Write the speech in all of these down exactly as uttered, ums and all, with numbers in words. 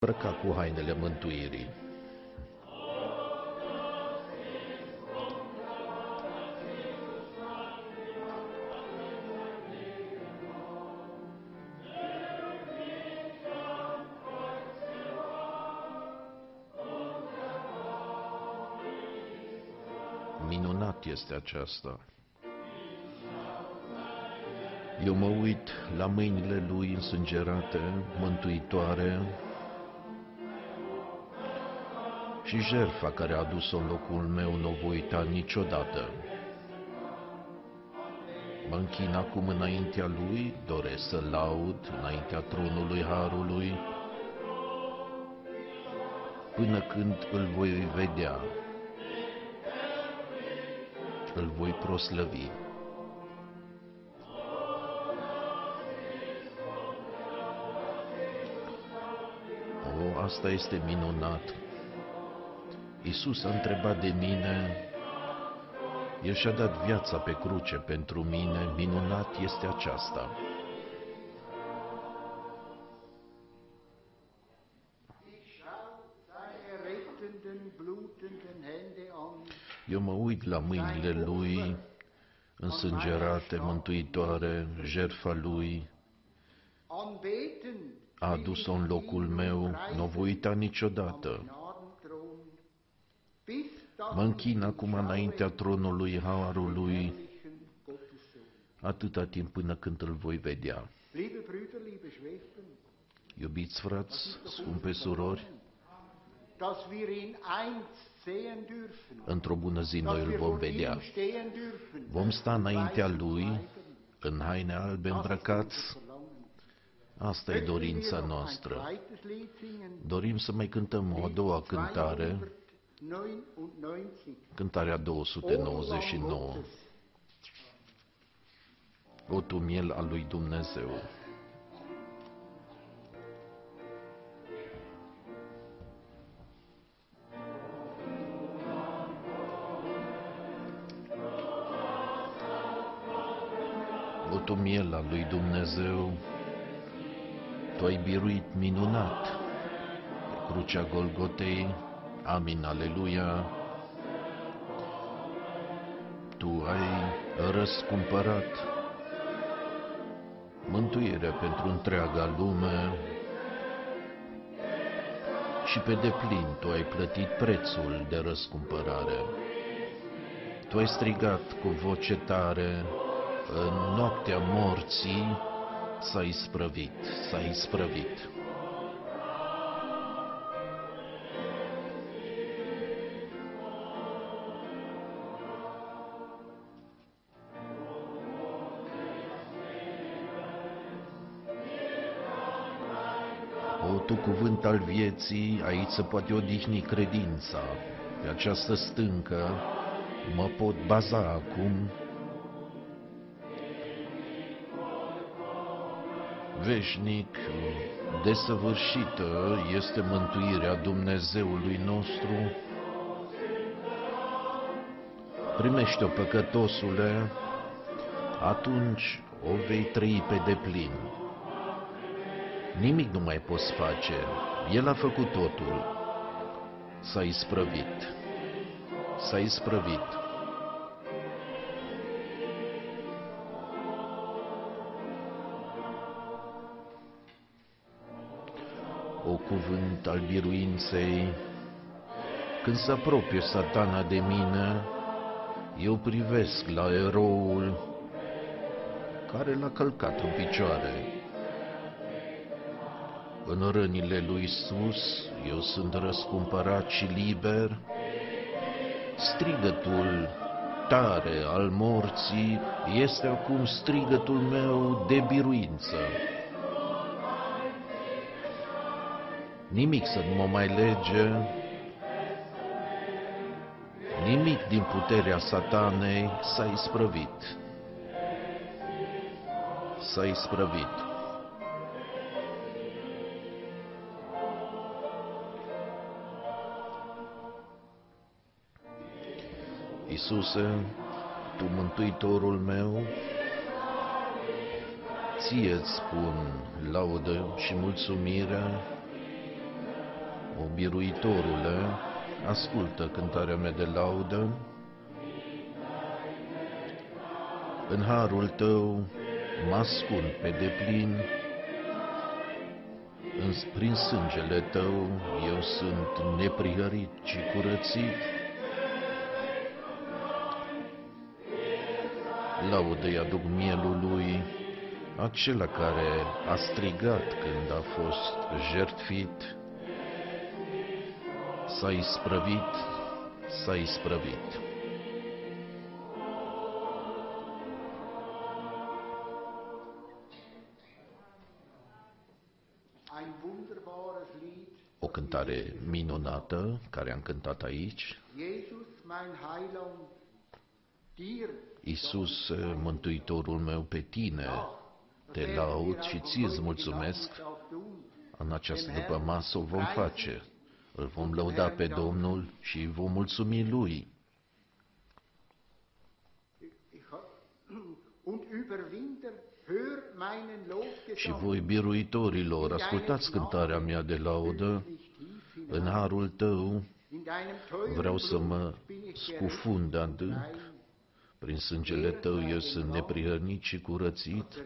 îmbrăca cu hainele mântuirii. Minunat este aceasta. Eu mă uit la mâinile lui însângerate, mântuitoare, și jertfa care a adus-o în locul meu nu o voi uita niciodată. Mă închin acum înaintea lui, doresc să laud înaintea tronului Harului, până când îl voi vedea, îl voi proslăvi. O, asta este minunat. Iisus a întrebat de mine, El și-a dat viața pe cruce pentru mine, minunat este aceasta. Eu mă uit la mâinile Lui, însângerate, mântuitoare, jertfa Lui, a adus-o în locul meu, nu o voi uita niciodată. Mă închin acum înaintea tronului Harului, atâta timp până când îl voi vedea. Iubiți frați, scumpe surori, într-o bună zi noi îl vom vedea. Vom sta înaintea Lui, în haine albe îmbrăcați. Asta e dorința noastră. Dorim să mai cântăm o a doua cântare, cântarea două sute nouăzeci și nouă. O, tu miel al lui Dumnezeu. O, tu miel al lui Dumnezeu, tu ai biruit minunat pe crucea Golgotei. Amin, aleluia. Tu ai răscumpărat mântuirea pentru întreaga lume și pe deplin Tu ai plătit prețul de răscumpărare. Tu ai strigat cu voce tare, în noaptea morții s-a isprăvit, s-a isprăvit. O, Tu cuvânt al vieții, aici se poate odihni credința. Pe această stâncă mă pot baza acum. Veșnic, desăvârșită este mântuirea Dumnezeului nostru. Primește-o, păcătosule, atunci o vei trăi pe deplin. Nimic nu mai poți face, El a făcut totul. S-a isprăvit, s-a isprăvit. O, cuvânt al biruinței, când se apropie Satana de mine, eu privesc la eroul care l-a călcat în picioare. În rănile lui Iisus eu sunt răscumpărat și liber. Strigătul tare al morții este acum strigătul meu de biruință. Nimic să nu mă mai lege, nimic din puterea Satanei. S-a isprăvit, s-a isprăvit. Iisuse, Tu, Mântuitorul meu, Ție-ți spun laudă și mulțumire, O biruitorule, ascultă cântarea mea de laudă. În harul tău mă ascund pe deplin, prin sângele tău eu sunt neprihărit și curățit. Laudă-i aduc mielului acela care a strigat când a fost jertfit. S-a isprăvit, s-a isprăvit. O cântare minunată care am cântat aici. Iisus, Mântuitorul meu, pe tine te laud și ție îți mulțumesc. În această dupămasă o vom face. Îl vom lăuda pe Domnul și îi vom mulțumi Lui. Și voi, biruitorilor, ascultați cântarea mea de laudă. În harul tău vreau să mă scufund adânc. Prin sângele tău eu sunt neprihănit și curățit.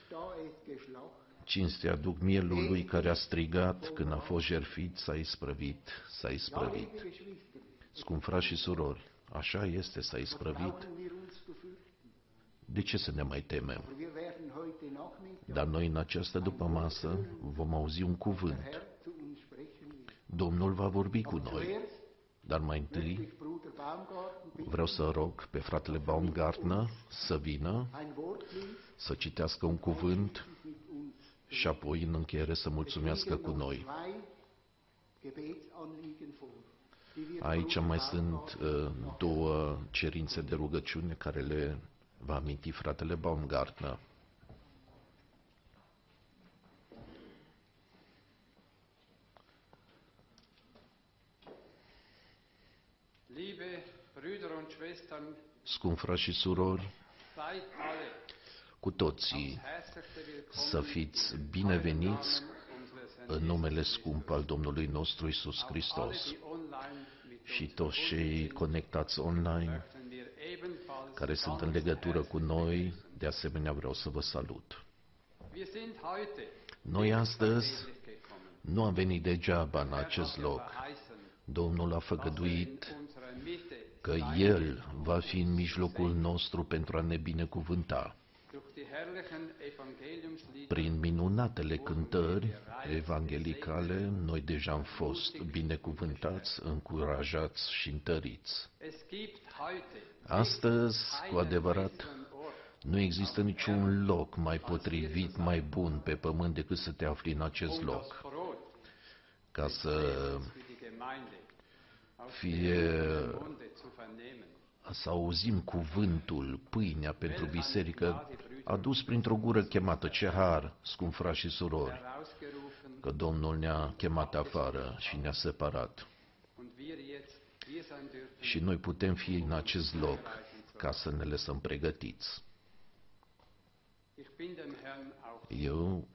Cinste aduc mielului care a strigat când a fost jertfit, s-a isprăvit, s-a isprăvit. Scump frați și surori, așa este, s-a isprăvit. De ce să ne mai temem? Dar noi în această dupămasă vom auzi un cuvânt. Domnul va vorbi cu noi. Dar mai întâi vreau să rog pe fratele Baumgartner să vină, să citească un cuvânt și apoi în încheiere să mulțumească cu noi. Aici mai sunt uh, două cerințe de rugăciune care le va aminti fratele Baumgartner. Scumpi frați și surori, cu toții să fiți bineveniți în numele scump al Domnului nostru Iisus Hristos și toți cei conectați online care sunt în legătură cu noi, de asemenea vreau să vă salut. Noi astăzi nu am venit degeaba în acest loc. Domnul a făgăduit că El va fi în mijlocul nostru pentru a ne binecuvânta. Prin minunatele cântări evanghelicale, noi deja am fost binecuvântați, încurajați și întăriți. Astăzi, cu adevărat, nu există niciun loc mai potrivit, mai bun pe pământ decât să te afli în acest loc, ca să fie, să auzim cuvântul, pâinea pentru biserică, adus printr-o gură chemată. Ce har, scumpi frați și surori, că Domnul ne-a chemat afară și ne-a separat. Și noi putem fi în acest loc ca să ne lăsăm pregătiți. Eu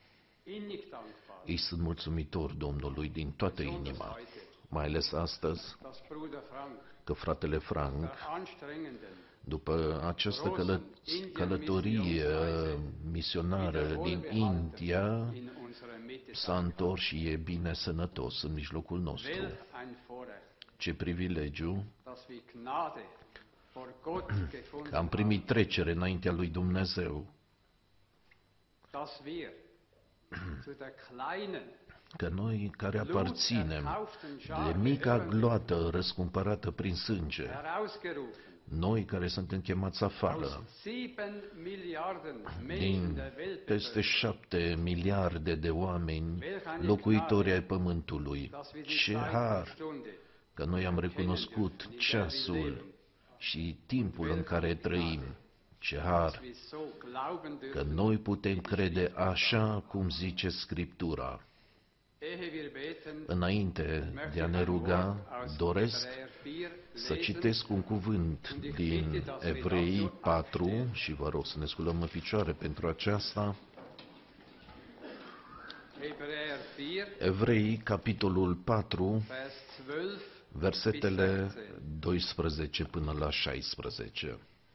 îi sunt mulțumitor Domnului din toată inima, mai ales astăzi, că fratele Frank, după această călă călătorie misionară din India, s-a întors și e bine sănătos în mijlocul nostru. Ce privilegiu că am primit trecere înaintea lui Dumnezeu, că noi care aparținem de mica gloată răscumpărată prin sânge, noi care suntem chemați afară din peste șapte miliarde de oameni locuitori ai pământului, ce har că noi am recunoscut ceasul și timpul în care trăim. Ce har că noi putem crede așa cum zice Scriptura. Înainte de a ne ruga, doresc să citesc un cuvânt din Evrei patru și vă rog să ne sculăm în picioare pentru aceasta. Evrei, capitolul patru, versetele doisprezece până la șaisprezece.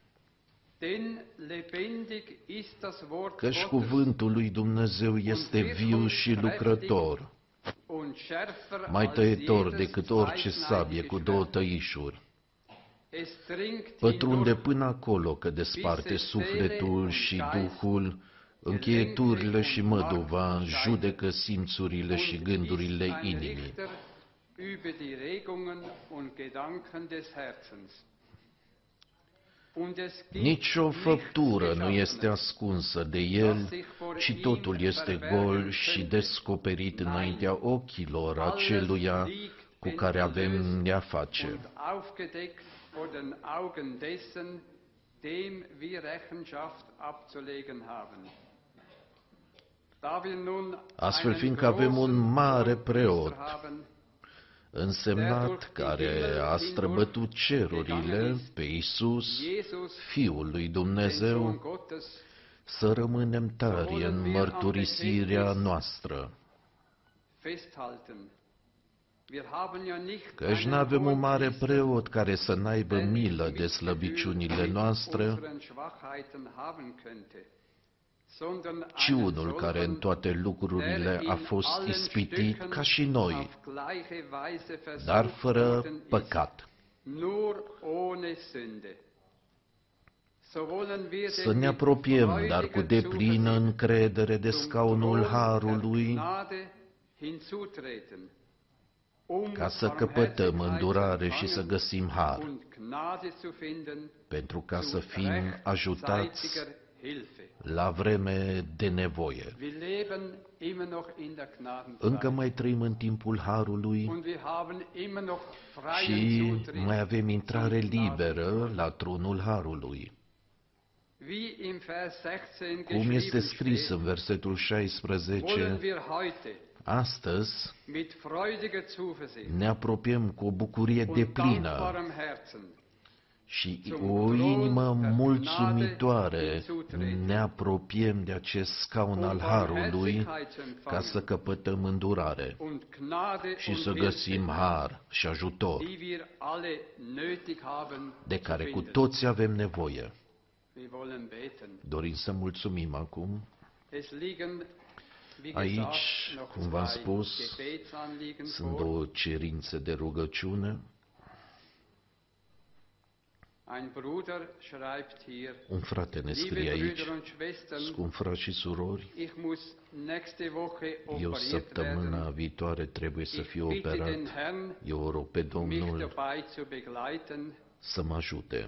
Căci cuvântul lui Dumnezeu este viu și lucrător, mai tăietor decât orice sabie cu două tăișuri. Pătrunde până acolo că desparte sufletul și duhul, încheieturile și măduva, judecă simțurile și gândurile inimii. Nici o făptură nu este ascunsă de el, ci totul este gol și descoperit înaintea ochilor aceluia cu care avem de-a face. Astfel, fiindcă avem un mare preot însemnat, care a străbătut cerurile, pe Iisus, Fiul lui Dumnezeu, să rămânem tari în mărturisirea noastră. Căci n-avem un mare preot care să n-aibă milă de slăbiciunile noastre, ci unul care în toate lucrurile a fost ispitit ca și noi, dar fără păcat. Să ne apropiem, dar cu deplină încredere de scaunul Harului, ca să căpătăm îndurare și să găsim har, pentru ca să fim ajutați la vreme de nevoie. Încă mai trăim în timpul Harului și mai avem intrare liberă la tronul Harului. Cum este scris în versetul șaisprezece, astăzi ne apropiem cu o bucurie deplină și o inimă mulțumitoare, ne apropiem de acest scaun al Harului ca să căpătăm îndurare și să găsim har și ajutor de care cu toți avem nevoie. Dorim să mulțumim acum. Aici, cum v-am spus, sunt două cerințe de rugăciune. Un frate ne scrie aici, scump frați și surori, eu săptămâna viitoare trebuie să fiu operat. Eu o rog pe Domnul să mă ajute.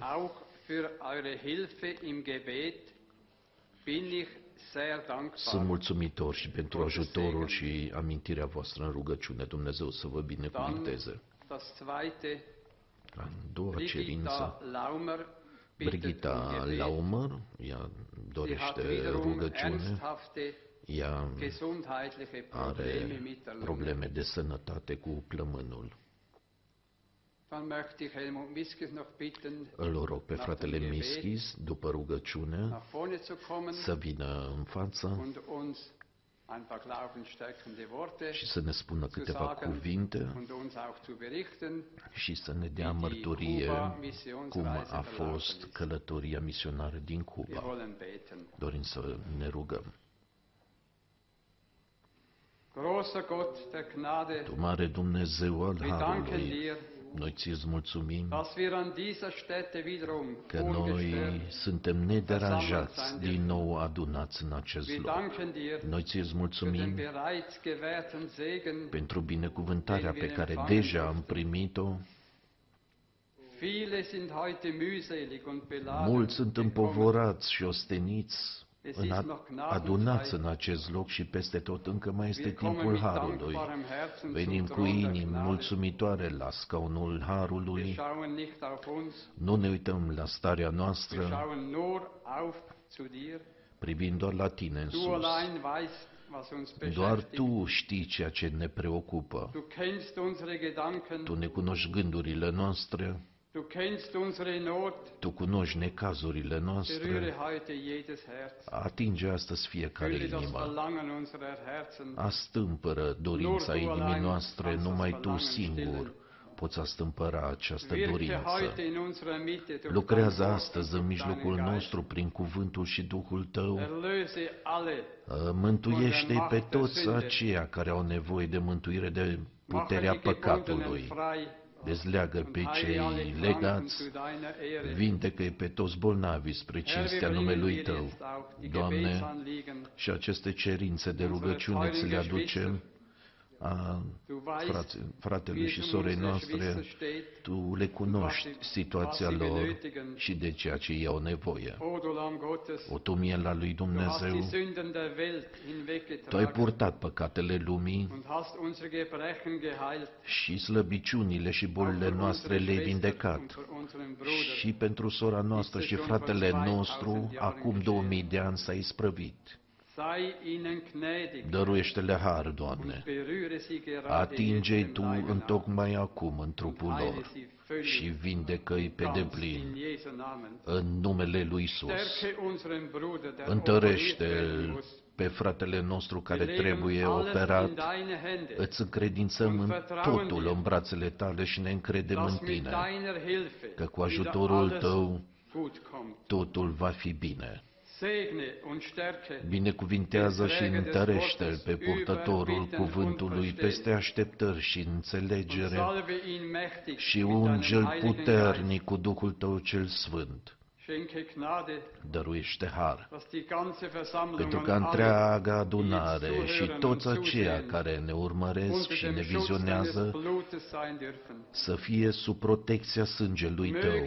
Sunt mulțumitor și pentru ajutorul și amintirea voastră în rugăciune. Dumnezeu să vă binecuvinteze. A doua cerință, Brigitta Laumer, ea dorește rugăciune, ea are probleme de sănătate cu plămânul. Îl rog pe fratele Mischis, după rugăciune, să vină în față și să ne spună câteva cuvinte și să ne dea mărturie cum a fost călătoria misionară din Cuba. Dorim să ne rugăm. Tu, mare Dumnezeu al Harului, noi ți-ți mulțumim că noi suntem nederanjați din nou adunați în acest loc. Noi ți-ți mulțumim pentru binecuvântarea pe care deja am primit-o. Mulți sunt împovorați și osteniți, în adunați în acest loc și peste tot încă mai este timpul Harului. Venim cu inimi mulțumitoare la scaunul Harului, nu ne uităm la starea noastră, privind doar la Tine în sus. Doar Tu știi ceea ce ne preocupă. Tu ne cunoști gândurile noastre, Tu cunoști necazurile noastre, atinge astăzi fiecare inimă, astâmpără dorința inimii noastre, numai Tu singur poți astâmpăra această dorință. Lucrează astăzi în mijlocul nostru prin cuvântul și Duhul Tău. Mântuiește-i pe toți aceia care au nevoie de mântuire de puterea păcatului. Dezleagă pe cei legați, vindecă-i pe toți bolnavii spre cinstea numelui Tău. Doamne, și aceste cerințe de rugăciune ți le aducem a frate, fratelui și sorei noastre, Tu le cunoști situația lor și de ceea ce ei au nevoie. O Tu, miel al lui Dumnezeu, Tu ai purtat păcatele lumii și slăbiciunile și bolile noastre le-ai vindecat. Și pentru sora noastră și fratele nostru, acum două mii de ani s-a isprăvit. Dăruiește-le har, Doamne, atinge-i Tu întocmai acum în trupul lor și vindecă-i pe deplin în numele lui Iisus. Întărește-l pe fratele nostru care trebuie operat, îți încredințăm în totul în brațele Tale și ne încredem în Tine, că cu ajutorul Tău totul va fi bine. Binecuvintează și întărește-l pe purtătorul cuvântului peste așteptări și înțelegere și unge-l puternic cu Duhul Tău cel Sfânt. Dăruiește har, pentru ca întreaga adunare și toți aceia care ne urmăresc și ne vizionează să fie sub protecția sângelui Tău.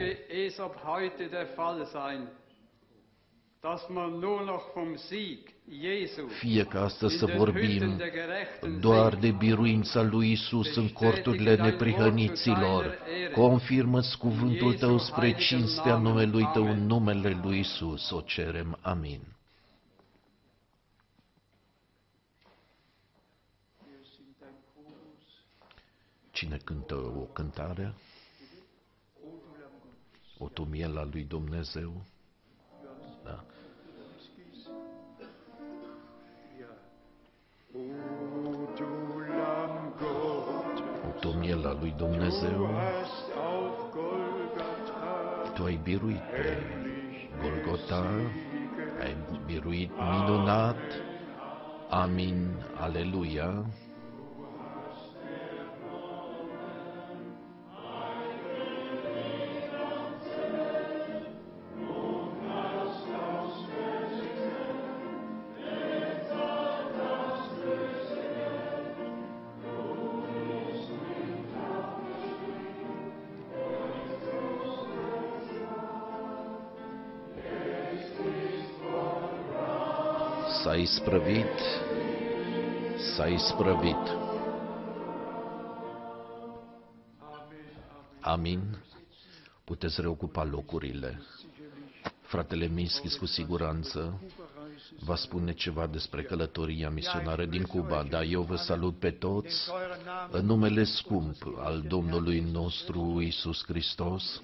Fie ca astăzi să vorbim doar de biruința lui Iisus în corturile neprihăniților. Confirmă-ți cuvântul Tău spre cinstea numelui Tău, în numele lui Iisus. O cerem. Amin. Cine cântă o cântare? O Tu, miel al lui Dumnezeu? Da. O Tu, miel al lui Dumnezeu, Tu ai biruit pe Golgota, ai biruit minunat. Amin, aleluia. S-a isprăvit, s-a isprăvit. Amin. Puteți reocupa locurile. Fratele Mischis cu siguranță va spune ceva despre călătoria misionară din Cuba, dar eu vă salut pe toți în numele scump al Domnului nostru Iisus Hristos.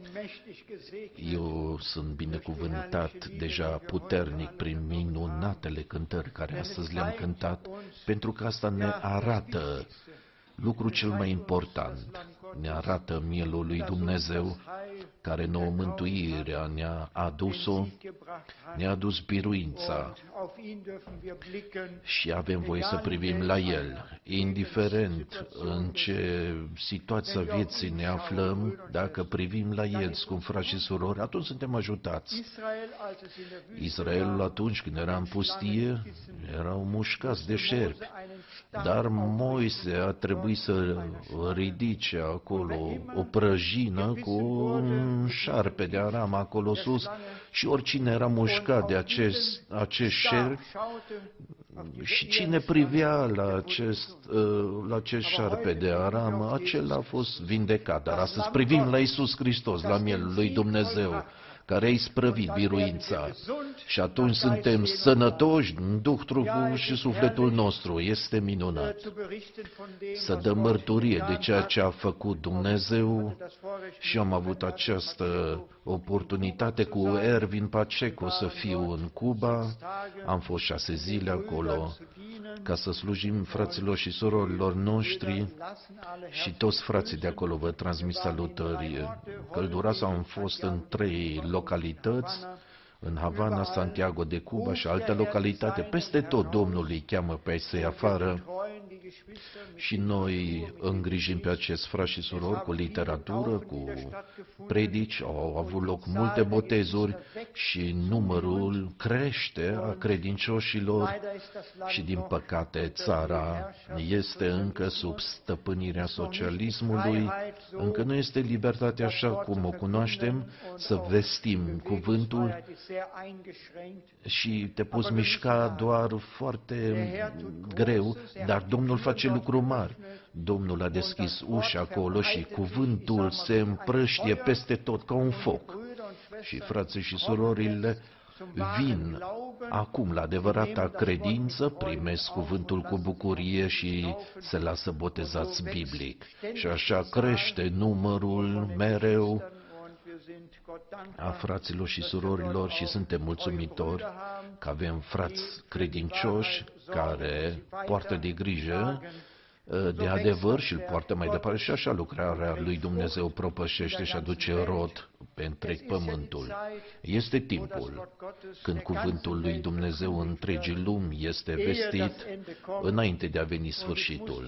Eu sunt binecuvântat deja puternic prin minunatele cântări care astăzi le-am cântat, pentru că asta ne arată lucru cel mai important. Ne arată mielul lui Dumnezeu, care nouă mântuirea ne-a adus-o, ne-a adus biruința și avem voie să privim la El, indiferent în ce situația vieții ne aflăm. Dacă privim la El, scump frați și surori, atunci suntem ajutați. Israelul, atunci când era în pustie, erau mușcați de șerpi, dar Moise a trebuit să ridice acolo o prăjină cu un șarpe de aram acolo sus și oricine era mușcat de acest, acest șerpi și cine privea la acest, la acest șarpe de aram, acela a fost vindecat. Dar astăzi privim la Iisus Hristos, la mielul lui Dumnezeu, care ai sprăvit biruința. Și atunci suntem sănătoși în Duh, trupul și sufletul nostru. Este minunat să dăm mărturie de ceea ce a făcut Dumnezeu și am avut această oportunitate cu Ervin Pacheco să fiu în Cuba. Am fost șase zile acolo ca să slujim fraților și surorilor noștri și toți frații de acolo vă transmit salutări călduroase. Am fost în trei localități, în Havana, Santiago de Cuba și alte localitate. Peste tot Domnul îi cheamă pe ei să-i afară și noi îngrijim pe acest frați și surori cu literatură, cu predici. Au avut loc multe botezuri și numărul crește a credincioșilor și, din păcate, țara este încă sub stăpânirea socialismului, încă nu este libertatea așa cum o cunoaștem, să vestim cuvântul și te poți mișca doar foarte greu, dar Domnul face lucruri mari. Domnul a deschis ușa acolo și cuvântul se împrăștie peste tot ca un foc. Și frații și surorile vin acum la adevărata credință, primesc cuvântul cu bucurie și se lasă botezați biblic. Și așa crește numărul mereu a fraților și surorilor și suntem mulțumitori că avem frați credincioși care poartă de grijă de adevăr și îl poartă mai departe și așa lucrarea lui Dumnezeu propășește și aduce rod pe întreg pământul. Este timpul când cuvântul lui Dumnezeu în întregii lumi este vestit înainte de a veni sfârșitul.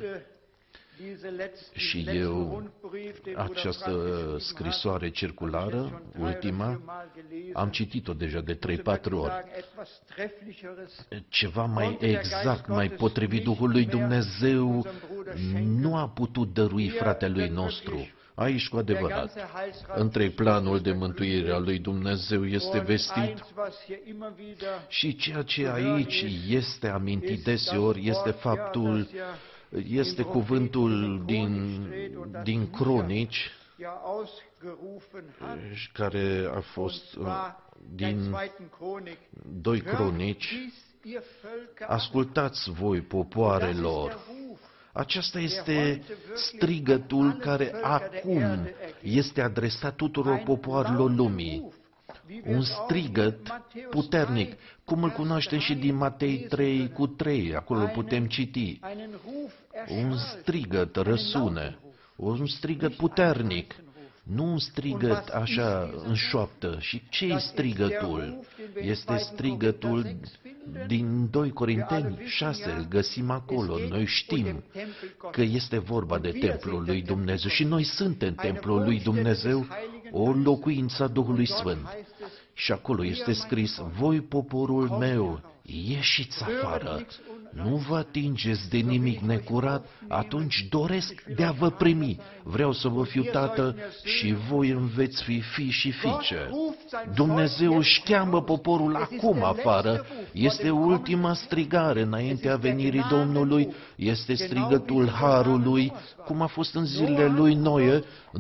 Și eu, această scrisoare circulară, ultima, am citit-o deja de trei-patru ori. Ceva mai exact, mai potrivit Duhului Dumnezeu nu a putut dărui fratelui nostru. Aici, cu adevărat, între planul de mântuire a lui Dumnezeu este vestit și ceea ce aici este amintit deseori este faptul, este cuvântul din, din Cronici, care a fost din doi Cronici. Ascultați voi, popoarelor. Acesta este strigătul care acum este adresat tuturor popoarelor lumii. Un strigăt puternic, cum îl cunoaștem și din Matei trei cu trei, acolo putem citi. Un strigăt răsune, un strigăt puternic, nu un strigăt așa în șoaptă. Și ce-i strigătul? Este strigătul din doi Corinteni șase, îl găsim acolo. Noi știm că este vorba de templul lui Dumnezeu și noi suntem templul lui Dumnezeu, o locuință a Duhului Sfânt. Și acolo este scris, voi, poporul meu, ieșiți afară, nu vă atingeți de nimic necurat, atunci doresc de a vă primi. Vreau să vă fiu tată și voi îmi veți fi fii și fiice. Dumnezeu își cheamă poporul acum afară, este ultima strigare înaintea venirii Domnului, este strigătul Harului, cum a fost în zilele lui Noe.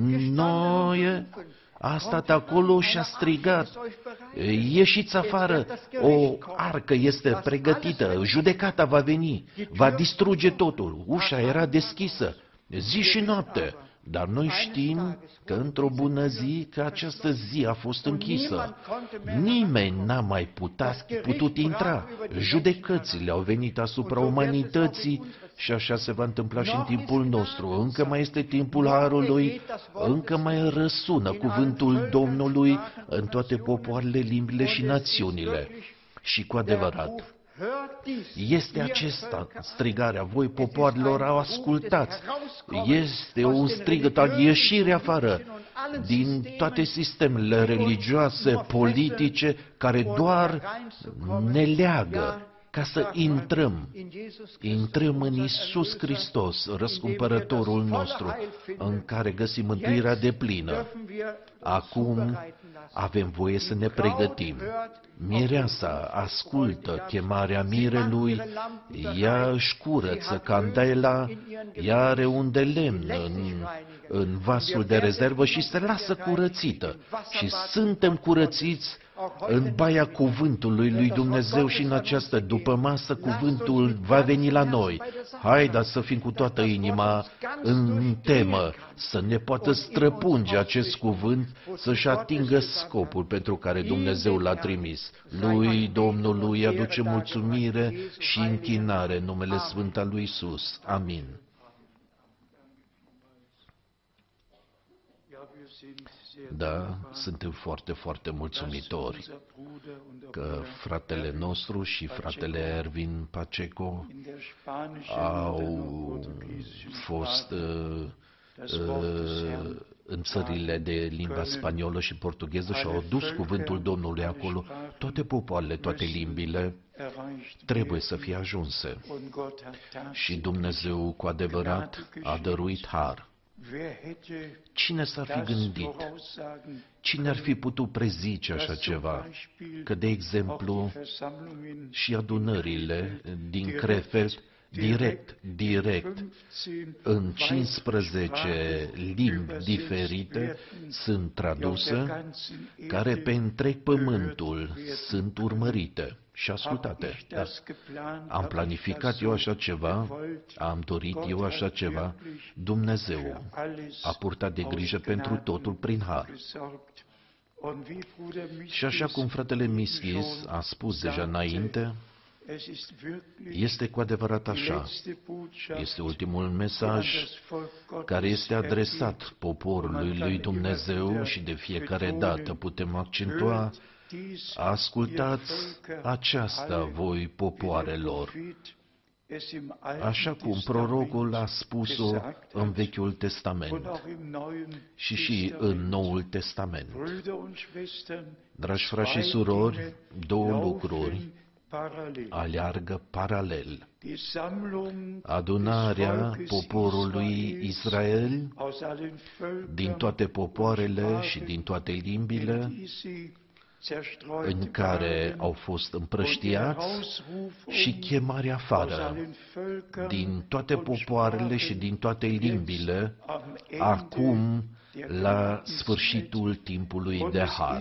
Noe a stat acolo și a strigat, ieșiți afară, o arcă este pregătită, judecata va veni, va distruge totul, ușa era deschisă, zi și noapte. Dar noi știm că într-o bună zi că această zi a fost închisă. Nimeni n-a mai putat, putut intra. Judecățile au venit asupra umanității și așa se va întâmpla și în timpul nostru. Încă mai este timpul Harului, încă mai răsună cuvântul Domnului în toate popoarele, limbile și națiunile. Și cu adevărat, este acesta strigarea, voi popoarelor au ascultați. Este un strigăt al ieșirii afară din toate sistemele religioase, politice, care doar ne leagă, ca să intrăm, intrăm în Iisus Hristos, răscumpărătorul nostru, în care găsim mântuirea deplină. Acum avem voie să ne pregătim. Mireasa ascultă chemarea mirelui, ea își curăță candela, ea are un de lemn în, în vasul de rezervă și se lasă curățită. Și suntem curățiți în baia cuvântului lui Dumnezeu și în această dupămasă cuvântul va veni la noi. Haideți să fim cu toată inima în temă, să ne poată străpunge acest cuvânt, să-și atingă scopul pentru care Dumnezeu l-a trimis. Lui Domnului aduce mulțumire și închinare în numele Sfânt al lui Iisus. Amin. Da, suntem foarte, foarte mulțumitori că fratele nostru și fratele Ervin Pacheco au fost uh, uh, în țările de limba spaniolă și portugheză și au adus cuvântul Domnului acolo. Toate popoarele, toate limbile trebuie să fie ajunse. Și Dumnezeu cu adevărat a dăruit har. Cine s-ar fi gândit? Cine ar fi putut prezice așa ceva? Că, de exemplu, și adunările din Krefeld, direct, direct, în cincisprezece limbi diferite sunt traduse, care pe întreg pământul sunt urmărite și ascultate. Da. Am planificat eu așa ceva, am dorit eu așa ceva, Dumnezeu a purtat de grijă pentru totul prin har. Și așa cum fratele Mischis a spus deja înainte, este cu adevărat așa. Este ultimul mesaj care este adresat poporului lui Dumnezeu și de fiecare dată putem accentua: ascultați aceasta, voi popoarelor, așa cum prorocul a spus-o în Vechiul Testament și și în Noul Testament. Dragi frați și surori, două lucruri aleargă paralel. Adunarea poporului Israel din toate popoarele și din toate limbile în care au fost împrăștiați și chemarea afară din toate popoarele și din toate limbile, acum la sfârșitul timpului de har.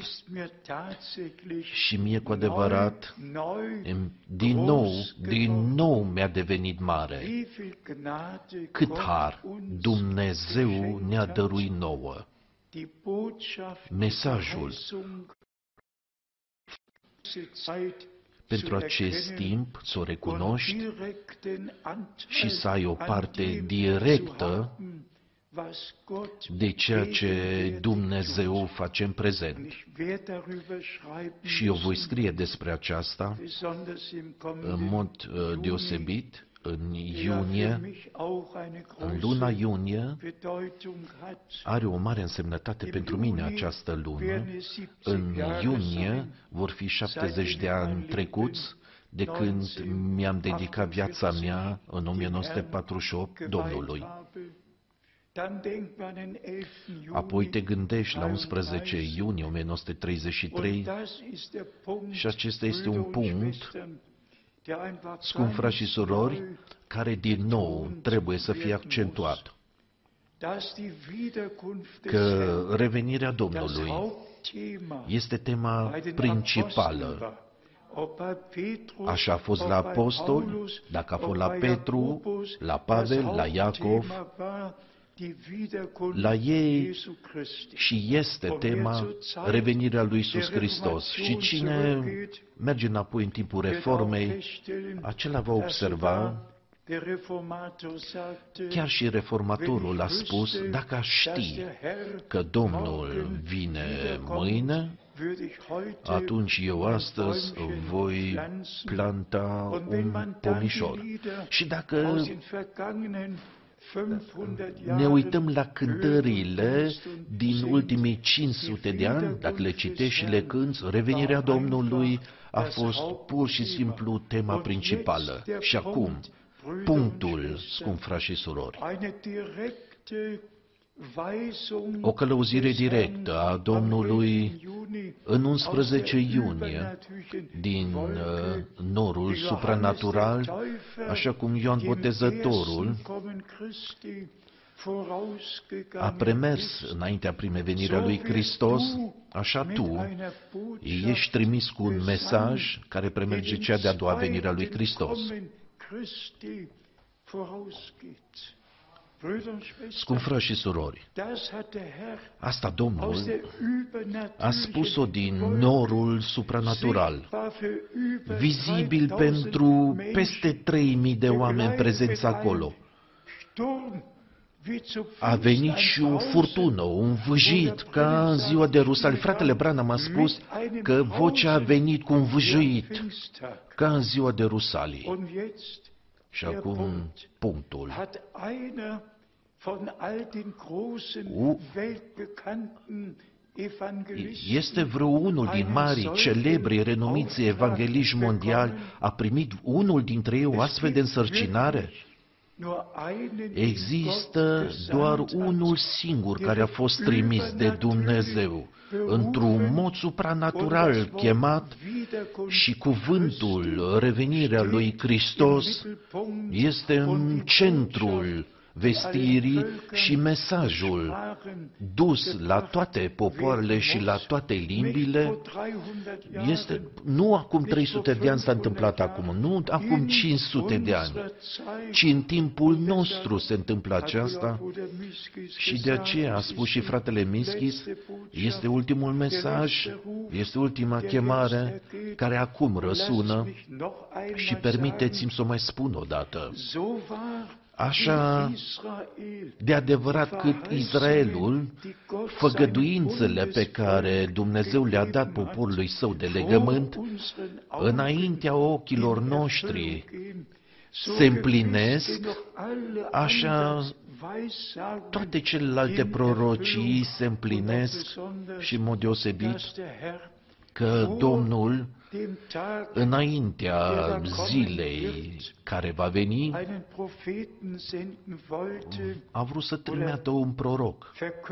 Și mie cu adevărat, din nou, din nou mi-a devenit mare. Cât har Dumnezeu ne-a dăruit nouă. Mesajul pentru acest timp să o recunoști și să ai o parte directă de ceea ce Dumnezeu face în prezent. Și eu voi scrie despre aceasta în mod uh, deosebit în iunie. În luna iunie are o mare însemnătate pentru mine această lună. În iunie vor fi șaptezeci de ani trecuți de când mi-am dedicat viața mea în o mie nouă sute patruzeci și opt Domnului. Apoi te gândești la unsprezece iunie o mie nouă sute treizeci și trei și acesta este un punct, scump frați și surori, care din nou trebuie să fie accentuat. Că revenirea Domnului este tema principală. Așa a fost la apostoli, dacă a fost la Petru, la Pavel, la Iacov, la ei și este tema revenirea lui Iisus Hristos. Și cine merge înapoi în timpul reformei, acela va observa, chiar și reformatorul a spus, dacă aș ști că Domnul vine mâine, atunci eu astăzi voi planta un pomișor. Și dacă ne uităm la cântările din ultimii cinci sute de ani, dacă le citești și le cânți, revenirea Domnului a fost pur și simplu tema principală. Și acum, punctul, scump frați și surori, o călăuzire directă a Domnului în unsprezece iunie din uh, norul supranatural, așa cum Ioan Botezătorul a premers înaintea primevenirea lui Hristos, așa tu ești trimis cu un mesaj care premerge cea de-a doua venire a lui Hristos. Scump frați și surori, asta Domnul a spus-o din norul supranatural, vizibil pentru peste trei mii de oameni prezenți acolo. A venit și o furtună, un vâjit, ca în ziua de Rusalii. Fratele Branham a spus că vocea a venit cu un vâjit, ca în ziua de Rusalii. Și acum punctul. U Este vreunul din marii, celebri, renumiți evangeliști mondiali, a primit unul dintre ei o astfel de însărcinare? Există doar unul singur care a fost trimis de Dumnezeu, într-un mod supranatural chemat, și cuvântul, revenirea lui Hristos, este în centrul vestirii și mesajul dus la toate popoarele și la toate limbile. Este, nu acum trei sute de ani s-a întâmplat acum, nu acum cinci sute de ani, ci în timpul nostru se întâmplă aceasta, și de aceea a spus și fratele Mischis, este ultimul mesaj, este ultima chemare care acum răsună, și permiteți-mi să o mai spun o dată. Așa, de adevărat cât Israelul, făgăduințele pe care Dumnezeu le-a dat poporului său de legământ, înaintea ochilor noștri se împlinesc, așa toate celelalte prorocii se împlinesc, și în mod deosebit că Domnul, înaintea zilei care va veni, a vrut să trimită un proroc.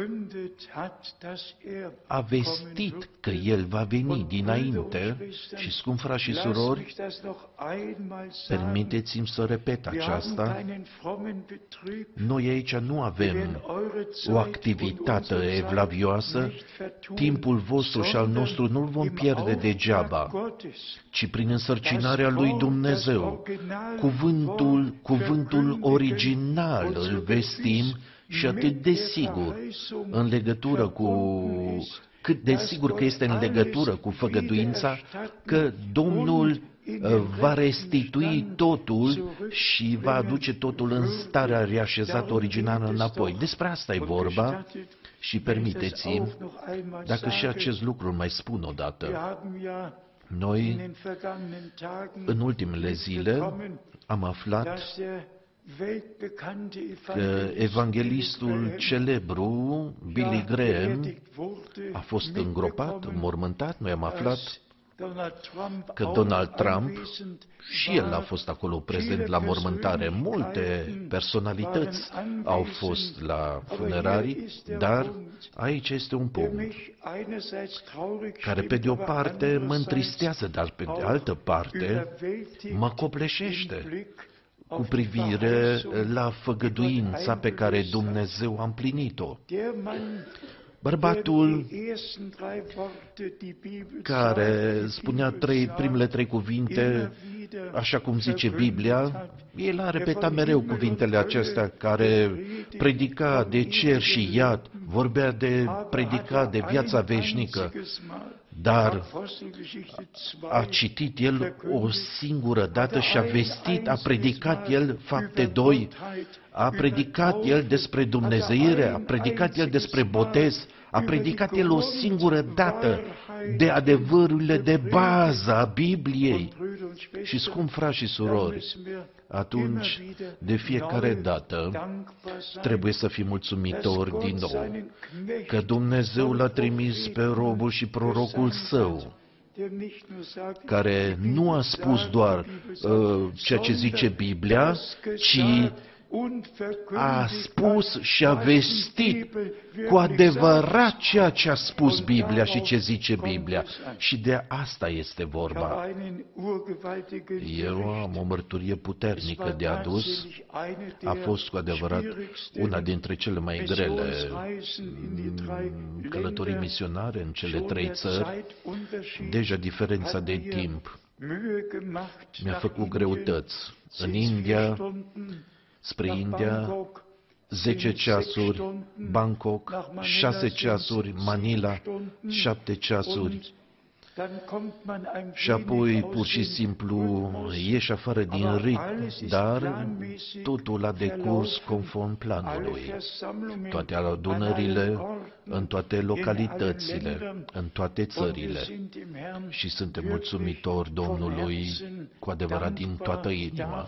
A vestit că el va veni dinainte, și, scump frați și surori, permiteți-mi să repet aceasta, noi aici nu avem o activitate evlavioasă, timpul vostru și al nostru nu-l vom pierde degeaba, ci prin însărcinarea lui Dumnezeu. Cuvântul, cuvântul original îl vestim, și atât de sigur în legătură cu, cât de sigur că este în legătură cu făgăduința, că Domnul va restitui totul și va aduce totul în starea reașezată originală înapoi. Despre asta e vorba. Și permiteți-mi, dacă și acest lucru îl mai spun o dată, noi, în ultimele zile, am aflat că evanghelistul celebru, Billy Graham, a fost îngropat, înmormântat. Noi am aflat că Donald Trump, și el a fost acolo prezent la mormântare. Multe personalități au fost la funerarii, dar aici este un punct care pe de o parte mă întristează, dar pe de altă parte mă copleșește cu privire la făgăduința pe care Dumnezeu a împlinit-o. Bărbatul care spunea trei, primele trei cuvinte, așa cum zice Biblia, el a repetat mereu cuvintele acestea, care predica de cer și iad, vorbea de predica de viața veșnică, dar a citit el o singură dată și a vestit, a predicat el Fapte doi, a predicat el despre dumnezeire, a predicat el despre botez, A predicat el o singură dată de adevărurile de bază a Bibliei. Și scump frați și surori, atunci, de fiecare dată, trebuie să fim mulțumitori din nou că Dumnezeu l-a trimis pe robul și prorocul său, care nu a spus doar uh, ceea ce zice Biblia, ci a spus și a vestit cu adevărat ceea ce a spus Biblia și ce zice Biblia. Și de asta este vorba. Eu am o mărturie puternică de adus. A fost cu adevărat una dintre cele mai grele călătorii misionare în cele trei țări. Deja diferența de timp mi-a făcut greutăți. În India, spre India, zece ceasuri, Bangkok, șase ceasuri, Manila, șapte ceasuri. Și apoi, pur și simplu, ieși afară din ritm, dar totul a decurs conform planului. Toate adunările, în toate localitățile, în toate țările. Și suntem mulțumitori Domnului cu adevărat din toată inima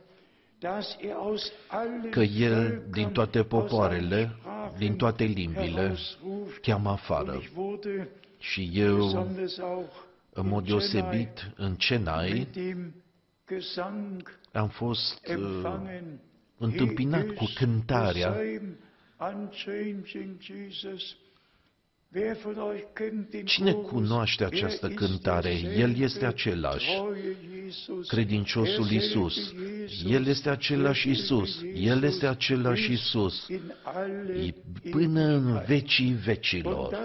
că El, din toate popoarele, din toate limbile, cheamă afară. Și eu, în mod deosebit, în Chennai, am fost uh, întâmpinat cu cântarea. Cine cunoaște această cântare? El este același, credinciosul Iisus. El este același Iisus. El este același Iisus. Până în vecii vecilor.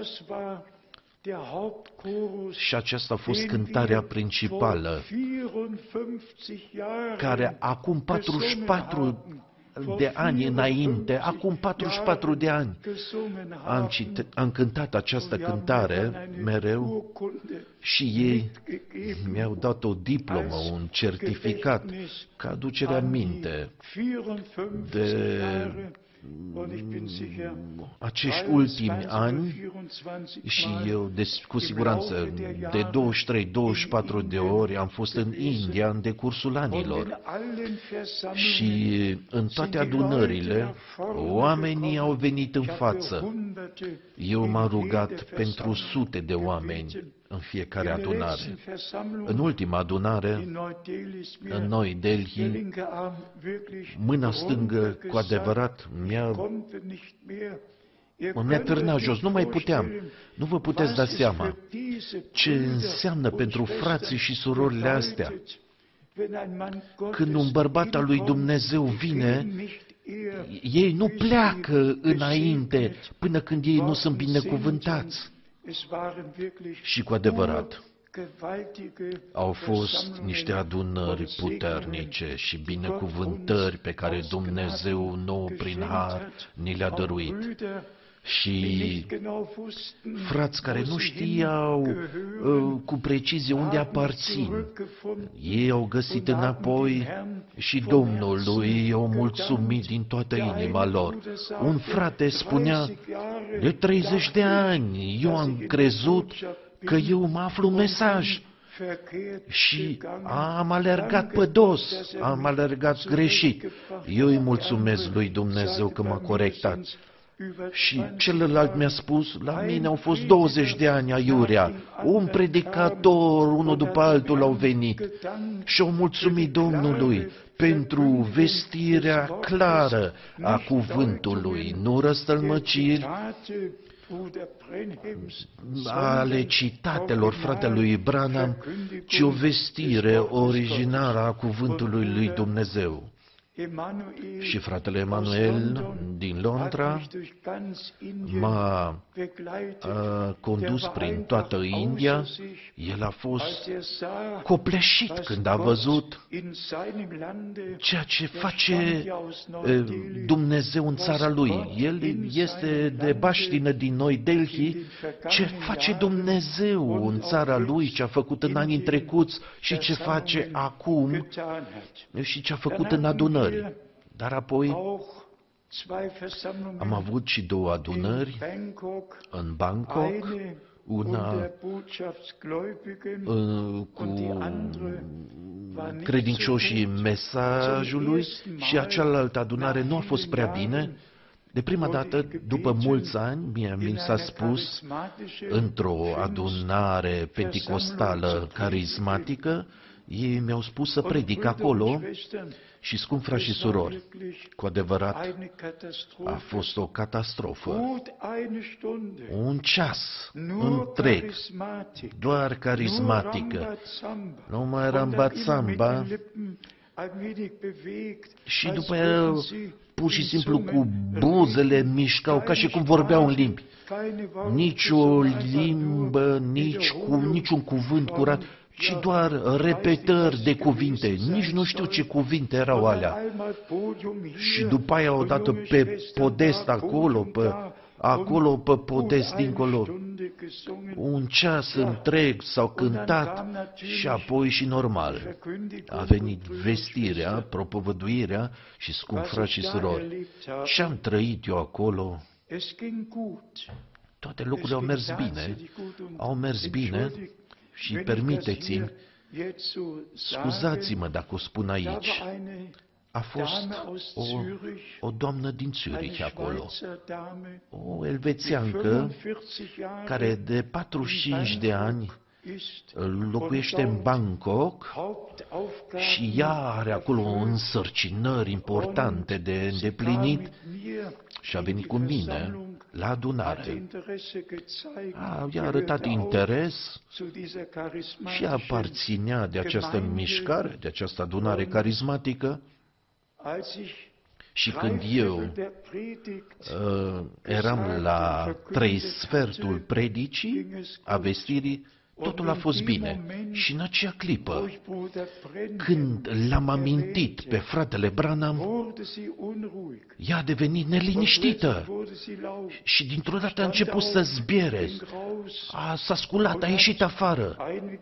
Și aceasta a fost cântarea principală, care acum patruzeci și patru de ani înainte, acum patruzeci și patru de ani, am, cit, am cântat această cântare mereu și ei mi-au dat o diplomă, un certificat, ca aducere aminte de acești ultimi ani și eu de, cu siguranță de douăzeci și trei douăzeci și patru de ori am fost în India în decursul anilor și în toate adunările oamenii au venit în față. Eu m-am rugat pentru sute de oameni în fiecare adunare. În ultima adunare, în Noi Delhi, mâna stângă cu adevărat mi-a mi-a târnat jos, nu mai puteam. Nu vă puteți da seama ce înseamnă pentru frații și surorile astea. Când un bărbat al lui Dumnezeu vine, ei nu pleacă înainte până când ei nu sunt binecuvântați. Și cu adevărat, au fost niște adunări puternice și binecuvântări pe care Dumnezeu nouă prin har ni le-a dăruit. Și frați care nu știau uh, cu precizie unde aparțin, ei au găsit înapoi și Domnului i-au mulțumit din toată inima lor. Un frate spunea, de treizeci de ani eu am crezut că eu mă aflu în mesaj și am alergat pădos, am alergat greșit. Eu îi mulțumesc lui Dumnezeu că m-a corectat. Și celălalt mi-a spus, la mine au fost douăzeci de ani aiurea, un predicator, unul după altul au venit și au mulțumit Domnului pentru vestirea clară a cuvântului, nu răstălmăciri ale citatelor fratelui Branham, ci o vestire originală a cuvântului lui Dumnezeu. Și fratele Emanuel din Londra m-a condus prin toată India. El a fost copleșit când a văzut ceea ce face Dumnezeu în țara lui. El este de baștină din Noi Delhi. Ce face Dumnezeu în țara lui, ce a făcut în anii trecuți și ce face acum și ce a făcut în adunări. Dar apoi Am avut și două adunări în Bangkok, una uh, cu credincioșii mesajului și a cealaltă adunare nu a fost prea bine. De prima dată, după mulți ani, mie mi s-a spus, într-o adunare penticostală carismatică, ei mi-au spus să predic acolo și, scump frați și surori, cu adevărat, a fost o catastrofă. Un ceas întreg, doar carismatică. Nu mai era Mbazamba și după aia, pur și simplu, cu buzele mișcau ca și cum vorbeau în limbi. Nici o limbă, nici cu, niciun cuvânt curat, ci doar repetări de cuvinte. Nici nu știu ce cuvinte erau alea. Și după aia, odată pe podest acolo, pe, acolo pe podest dincolo, un ceas întreg s-au cântat și apoi și normal. A venit vestirea, propovăduirea și, scump frați și surori, ce am trăit eu acolo, toate lucrurile au mers bine, au mers bine. Și permiteți-mi, scuzați-mă dacă o spun aici, a fost o, o doamnă din Zurich acolo, o elvețiancă care de patruzeci și cinci de ani locuiește în Bangkok și ea are acolo însărcinări importante de îndeplinit și a venit cu mine la adunare. A, i-a arătat interes și aparținea de această mișcare, de această adunare carismatică. Și când eu uh, eram la trei sfertul predicii, a vestirii, totul a fost bine. Și în acea clipă, când l-am amintit pe fratele Branham, ea a devenit neliniștită și dintr-o dată a început să zbiere. A, s-a sculat, a ieșit afară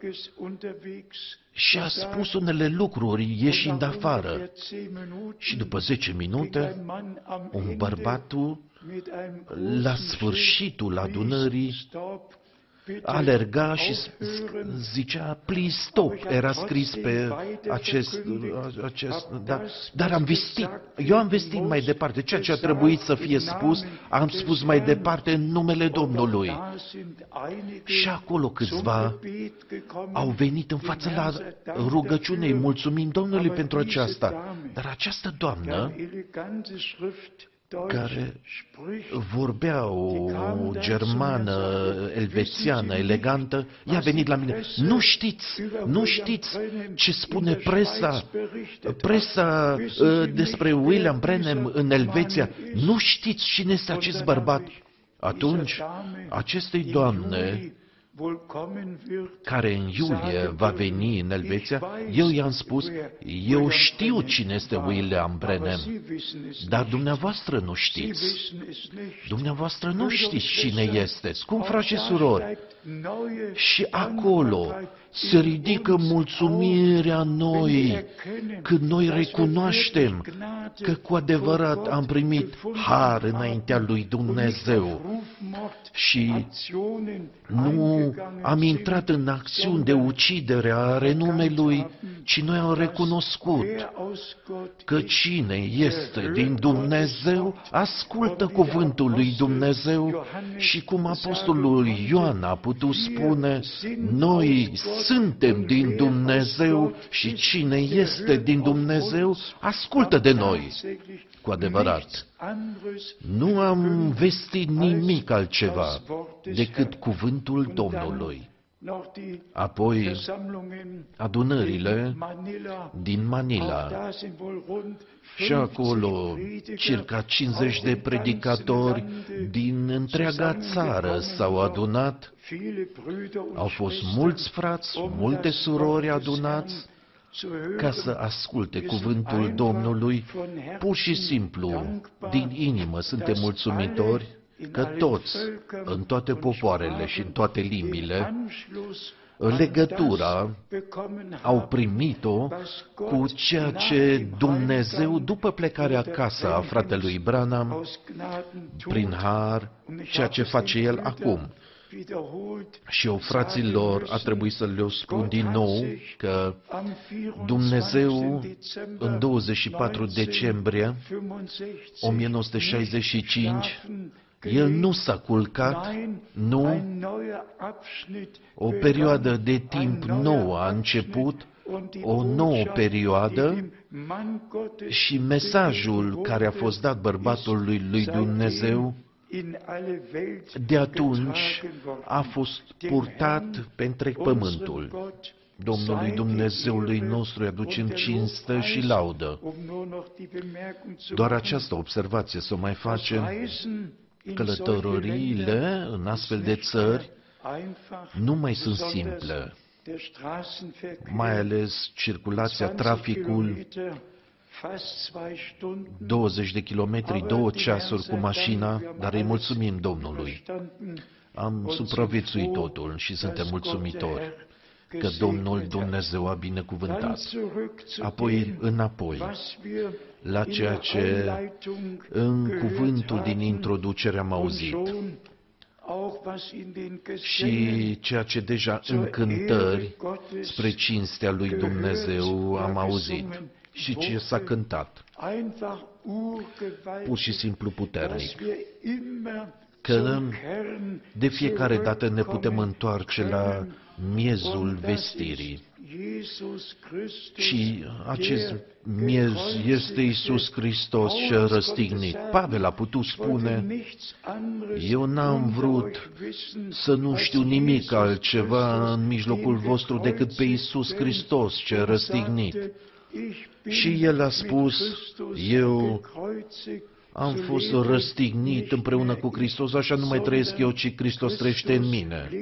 și a spus unele lucruri ieșind afară. Și după zece minute, un bărbatul, la sfârșitul adunării, alerga și zicea, please stop, era scris pe acest, acest da, dar am vestit, eu am vestit mai departe, ceea ce a trebuit să fie spus, am spus mai departe în numele Domnului. Și acolo câțiva au venit în față la rugăciunei, mulțumind Domnului pentru aceasta. Dar această doamnă, care vorbea o germană elvețiană elegantă, i-a venit la mine. Nu știți, nu știți ce spune presa, presa uh, despre William Branham în Elveția. Nu știți cine este acest bărbat. Atunci, acestei doamne, care în iulie va veni în Elveția, eu i-am spus, eu știu cine este William Branham, dar dumneavoastră nu știți. Dumneavoastră nu știți cine este. Scump frați și surori, și acolo se ridică mulțumirea noi, când noi recunoaștem că cu adevărat am primit har înaintea lui Dumnezeu și nu am intrat în acțiuni de ucidere a renumelui, ci noi am recunoscut că cine este din Dumnezeu ascultă cuvântul lui Dumnezeu și cum apostolul Ioan a putut spune, noi suntem din Dumnezeu și cine este din Dumnezeu ascultă de noi. Cu adevărat, nu am vestit nimic altceva decât cuvântul Domnului. Apoi, adunările din Manila, și acolo circa cincizeci de predicatori din întreaga țară s-au adunat. Au fost mulți frați, multe surori adunați ca să asculte cuvântul Domnului. Pur și simplu, din inimă, suntem mulțumitori că toți, în toate popoarele și în toate limbile, legătura au primit-o cu ceea ce Dumnezeu, după plecarea acasă a fratelui Branham, prin har, ceea ce face el acum. Și eu, fraților, a trebuit să le spun din nou că Dumnezeu, în douăzeci și patru decembrie o mie nouă sute șaizeci și cinci, El nu s-a culcat, nu, o perioadă de timp nouă a început, o nouă perioadă, și mesajul care a fost dat bărbatului lui Dumnezeu de atunci a fost purtat pe întreg pământul. Domnului Dumnezeului nostru îi aducem cinstă și laudă. Doar această observație să o mai facem: călătoriile în astfel de țări nu mai sunt simple, mai ales circulația, traficul, douăzeci de kilometri, două ceasuri cu mașina, dar îi mulțumim Domnului. Am supraviețuit totul și suntem mulțumitori că Domnul Dumnezeu a binecuvântat. Apoi înapoi la ceea ce în cuvântul din introducere am auzit și ceea ce deja în cântări spre cinstea lui Dumnezeu am auzit și ce s-a cântat, pur și simplu puternic, că de fiecare dată ne putem întoarce la miezul vestirii. Și acest miez este Iisus Hristos cel răstignit. Pavel a putut spune: eu n-am vrut să nu știu nimic altceva în mijlocul vostru decât pe Iisus Hristos cel răstignit. Și el a spus: eu am fost răstignit împreună cu Hristos, așa nu mai trăiesc eu, ci Hristos trăiește în mine.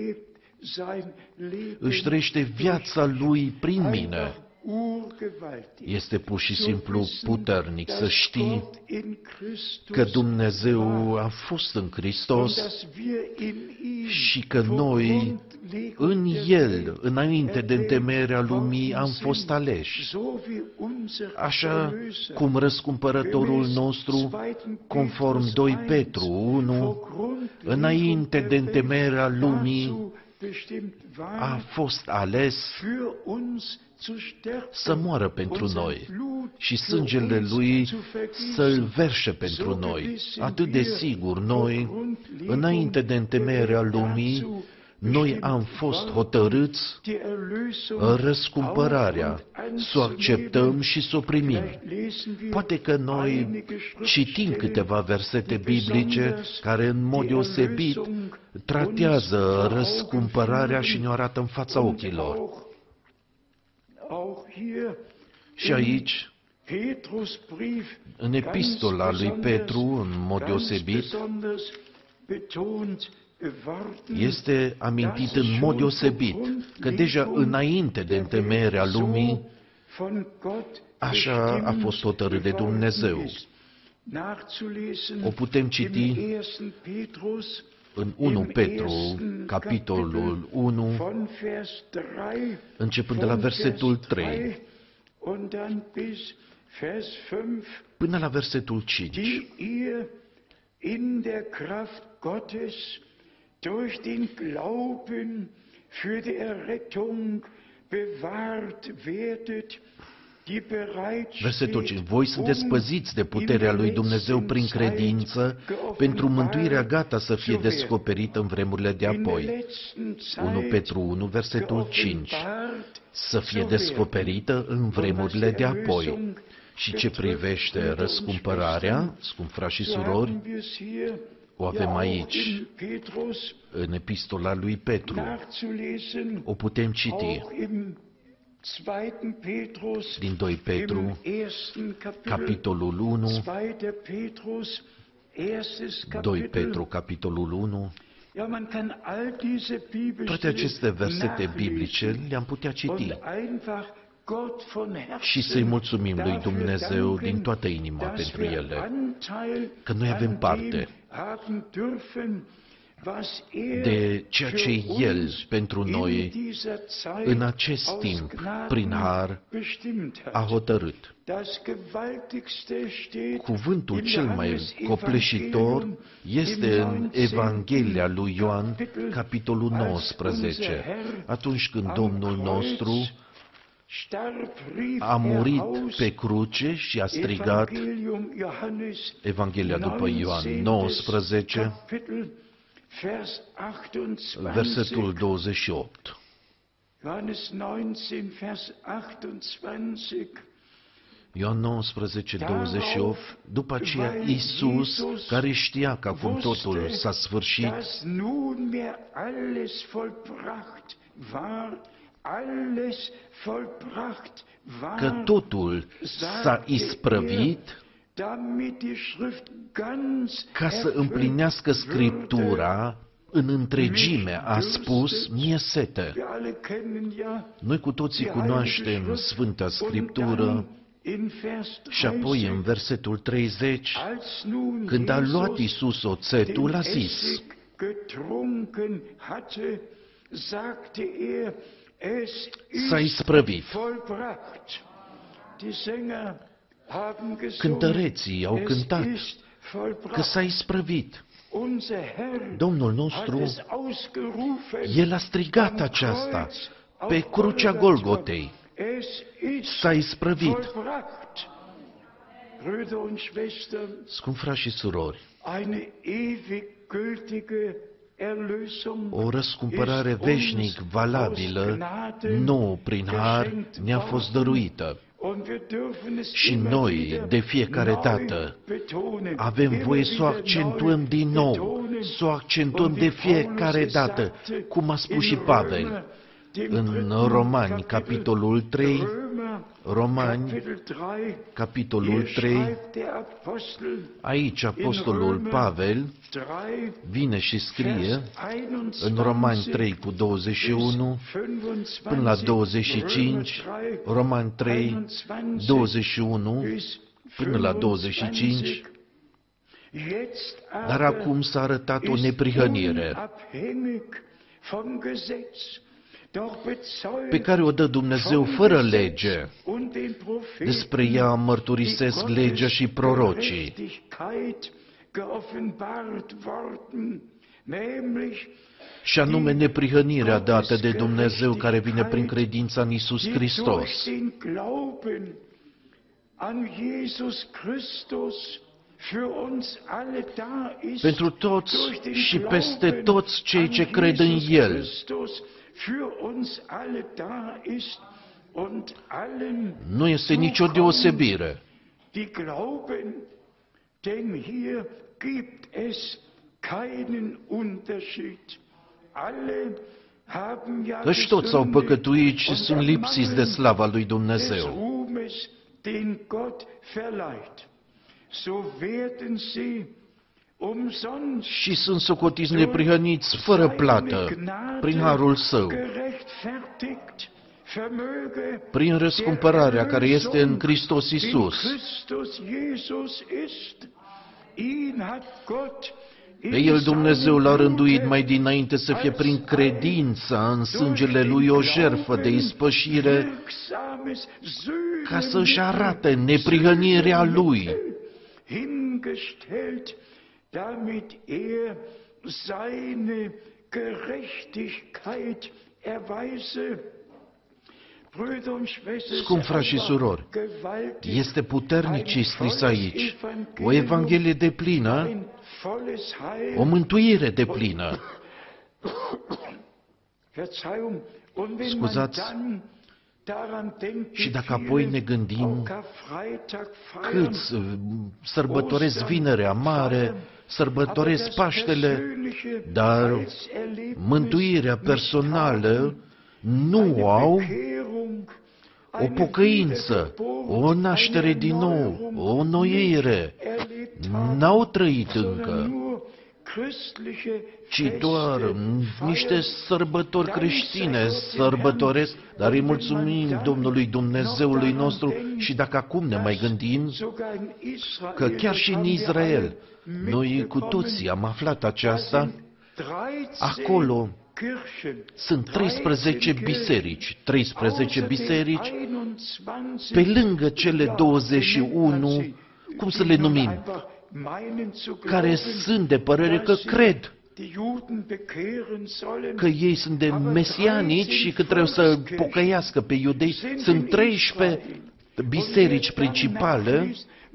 Își trăiește viața lui prin mine. Este pur și simplu puternic să știi că Dumnezeu a fost în Hristos și că noi, în El, înainte de întemeierea lumii, am fost aleși. Așa cum răscumpărătorul nostru, conform doi Petru unu, înainte de întemeierea lumii, a fost ales să moară pentru noi și sângele Lui să-l verse pentru noi. Atât de sigur, noi, înainte de întemeierea lumii, noi am fost hotărâți răscumpărarea, să o acceptăm și să o primim. Poate că noi citim câteva versete biblice care în mod deosebit tratează răscumpărarea și ne-o arată în fața ochilor. Și aici, în epistola lui Petru, în mod deosebit, este amintit în mod deosebit că deja înainte de întemeierea lumii, așa a fost hotărât de Dumnezeu. O putem citi în unu Petru, capitolul unu, începând de la versetul trei, până la versetul cinci. Durch den Glauben für die Errettung bewahrt werdet, die bereits Versetul cinci. Voi sunteți păziți de puterea lui Dumnezeu prin credință, pentru mântuirea gata să fie descoperită în vremurile de apoi. unu Petru unu, versetul cinci. Să fie descoperită în vremurile de apoi. Și ce privește răscumpărarea, scumpi frați și surori, o avem aici, în epistola lui Petru. O putem citi din doi Petru, capitolul unu, doi Petru, capitolul unu. Toate aceste versete biblice le-am putea citi și să-i mulțumim lui Dumnezeu din toată inima pentru ele, că noi avem parte de ceea ce El pentru noi în acest timp, prin har, a hotărât. Cuvântul cel mai copleșitor este în Evanghelia lui Ioan, capitolul nouăsprezece, atunci când Domnul nostru a murit pe cruce și a strigat, Evanghelia după Ioan nouăsprezece, versetul douăzeci și opt. Ioan nouăsprezece, douăzeci și opt, după aceea Iisus, care știa că acum totul s-a sfârșit, că totul s-a isprăvit, ca să împlinească Scriptura în întregime, a spus, mie sete. Noi cu toții cunoaștem Sfânta Scriptură și apoi în versetul treizeci, când a luat Iisus oțetul, a zis, s-a isprăvit. Cântăreții au cântat că s-a isprăvit. Domnul nostru, El a strigat aceasta pe crucea Golgotei. S-a isprăvit. Scumpi frați și surori, o răscumpărare veșnic valabilă, nouă prin har, ne-a fost dăruită. Și noi, de fiecare dată, avem voie să o accentuăm din nou, să o accentuăm de fiecare dată, cum a spus și Pavel în Romani, capitolul trei, Romani, capitolul trei, aici apostolul Pavel vine și scrie în Romani trei cu douăzeci și unu până la douăzeci și cinci, Romani trei, douăzeci și unu până la douăzeci și cinci, dar acum s-a arătat o neprihănire pe care o dă Dumnezeu fără lege. Despre ea mărturisesc legea și prorocii. Și anume neprihănirea dată de Dumnezeu care vine prin credința în Iisus Hristos. Pentru toți și peste toți cei ce cred în El. Nu este nicio deosebire. Căci toți au păcătuit și sunt lipsiți de slava lui Dumnezeu. Și sunt socotiți neprihăniți fără plată, prin harul Său, prin răscumpărarea care este în Hristos Iisus. Pe El Dumnezeu l-a rânduit mai dinainte să fie prin credința în sângele Lui o jertfă de ispășire, ca să-și arate neprihănirea Lui, damit er seine Gerechtigkeit erweise. Scumpi frați și surori, este puternic ce scris aici, o Evanghelie deplină, o mântuire deplină. Scuzați, și dacă apoi ne gândim câți sărbătoresc Vinerea Mare, sărbătoresc Paștele, dar mântuirea personală nu au o pocăință, o naștere din nou, o înnoire, n-au trăit încă, ci doar niște sărbători creștine sărbătoresc, dar îi mulțumim Domnului Dumnezeului nostru și dacă acum ne mai gândim că chiar și în Israel, noi cu toții am aflat aceasta, Acolo sunt treisprezece biserici, treisprezece biserici, pe lângă cele douăzeci și unu, cum să le numim, care sunt de părere că cred că ei sunt de mesianici și că trebuie să pocăiască pe iudei. Sunt treisprezece biserici principale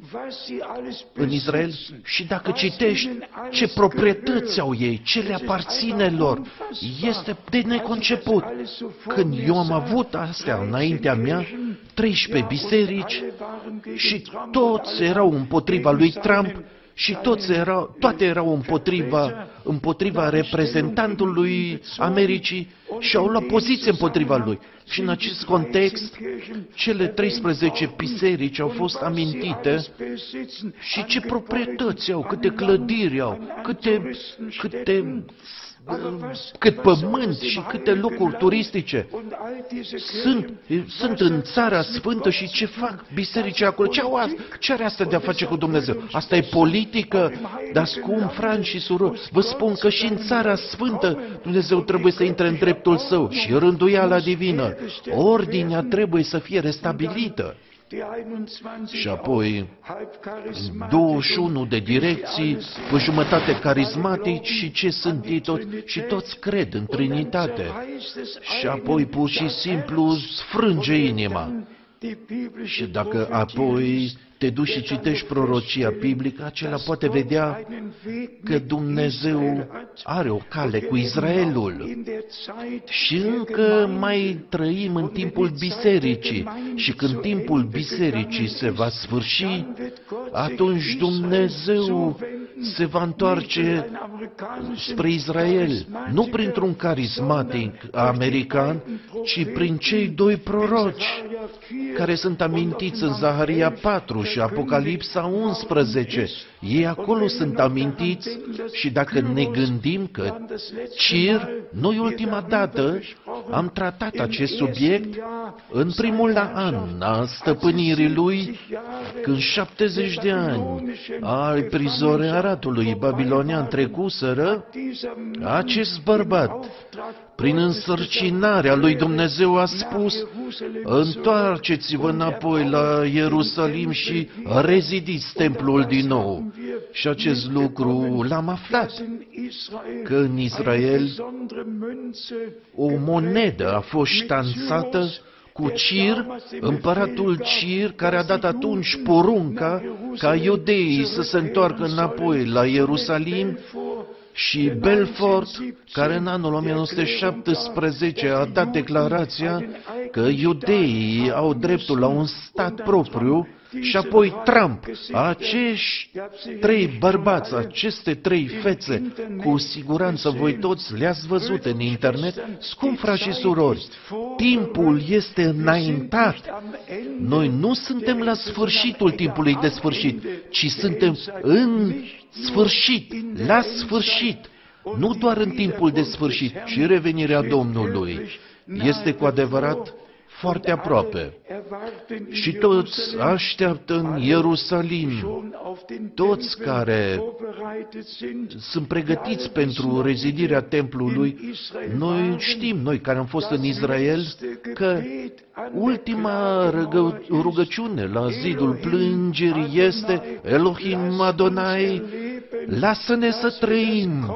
în Israel și dacă citești ce proprietăți au ei, ce le aparține lor, este de neconceput. Când eu am avut astea înaintea mea, treisprezece biserici și toți erau împotriva lui Trump și toți erau, toate erau împotriva, împotriva reprezentantului Americii și au luat poziție împotriva lui. Și în acest context, cele treisprezece biserici au fost amintite și ce proprietăți au, câte clădiri au, câte, câte, cât pământ și câte locuri turistice. Sunt, sunt în Țara Sfântă și ce fac bisericii acolo? Ce, au, ce are asta de a face cu Dumnezeu? Asta e politică? Dar scump, frați și surori, vă spun că și în Țara Sfântă Dumnezeu trebuie să intre în dreptul Său și rânduiala divină. Ordinea trebuie să fie restabilită. Și apoi douăzeci și unu de direcții, cu jumătate carismatici și ce sunt ei toți, și toți cred în Trinitate. Și apoi pur și simplu sfrânge inima. Și dacă apoi te duci și citești prorocia biblică, acela poate vedea că Dumnezeu are o cale cu Israelul. Și încă mai trăim în timpul bisericii. Și când timpul bisericii se va sfârși, atunci Dumnezeu se va întoarce spre Israel, nu printr-un carismatic american, ci prin cei doi proroci care sunt amintiți în Zaharia patru și Apocalipsa unsprezece. Ei acolo sunt amintiți și dacă ne gândim că Cir, noi ultima dată am tratat acest subiect în primul an a stăpânirii lui, când șaptezeci de ani ai prizonieratului babilonian trecuseră, acest bărbat, prin însărcinarea lui Dumnezeu, a spus: întoarceți-vă înapoi la Ierusalim și rezidiți templul din nou. Și acest lucru l-am aflat, că în Israel o monedă a fost ștanțată cu Cir, împăratul Cir, care a dat atunci porunca ca iudeii să se întoarcă înapoi la Ierusalim, și Belfort, care în anul o mie nouă sute șaptesprezece a dat declarația că iudeii au dreptul la un stat propriu, și apoi Trump. Acești trei bărbați, aceste trei fețe, cu siguranță voi toți le-ați văzut în internet. Scump frați și surori, timpul este înaintat. Noi nu suntem la sfârșitul timpului de sfârșit, ci suntem în sfârșit, la sfârșit. Nu doar în timpul de sfârșit, ci revenirea Domnului este cu adevărat foarte aproape. Și toți așteaptă în Ierusalim, toți care sunt pregătiți pentru rezidirea templului. Noi știm, noi care am fost în Israel, că ultima rugă, rugăciune la zidul plângerii este: Elohim Adonai, lasă-ne să trăim,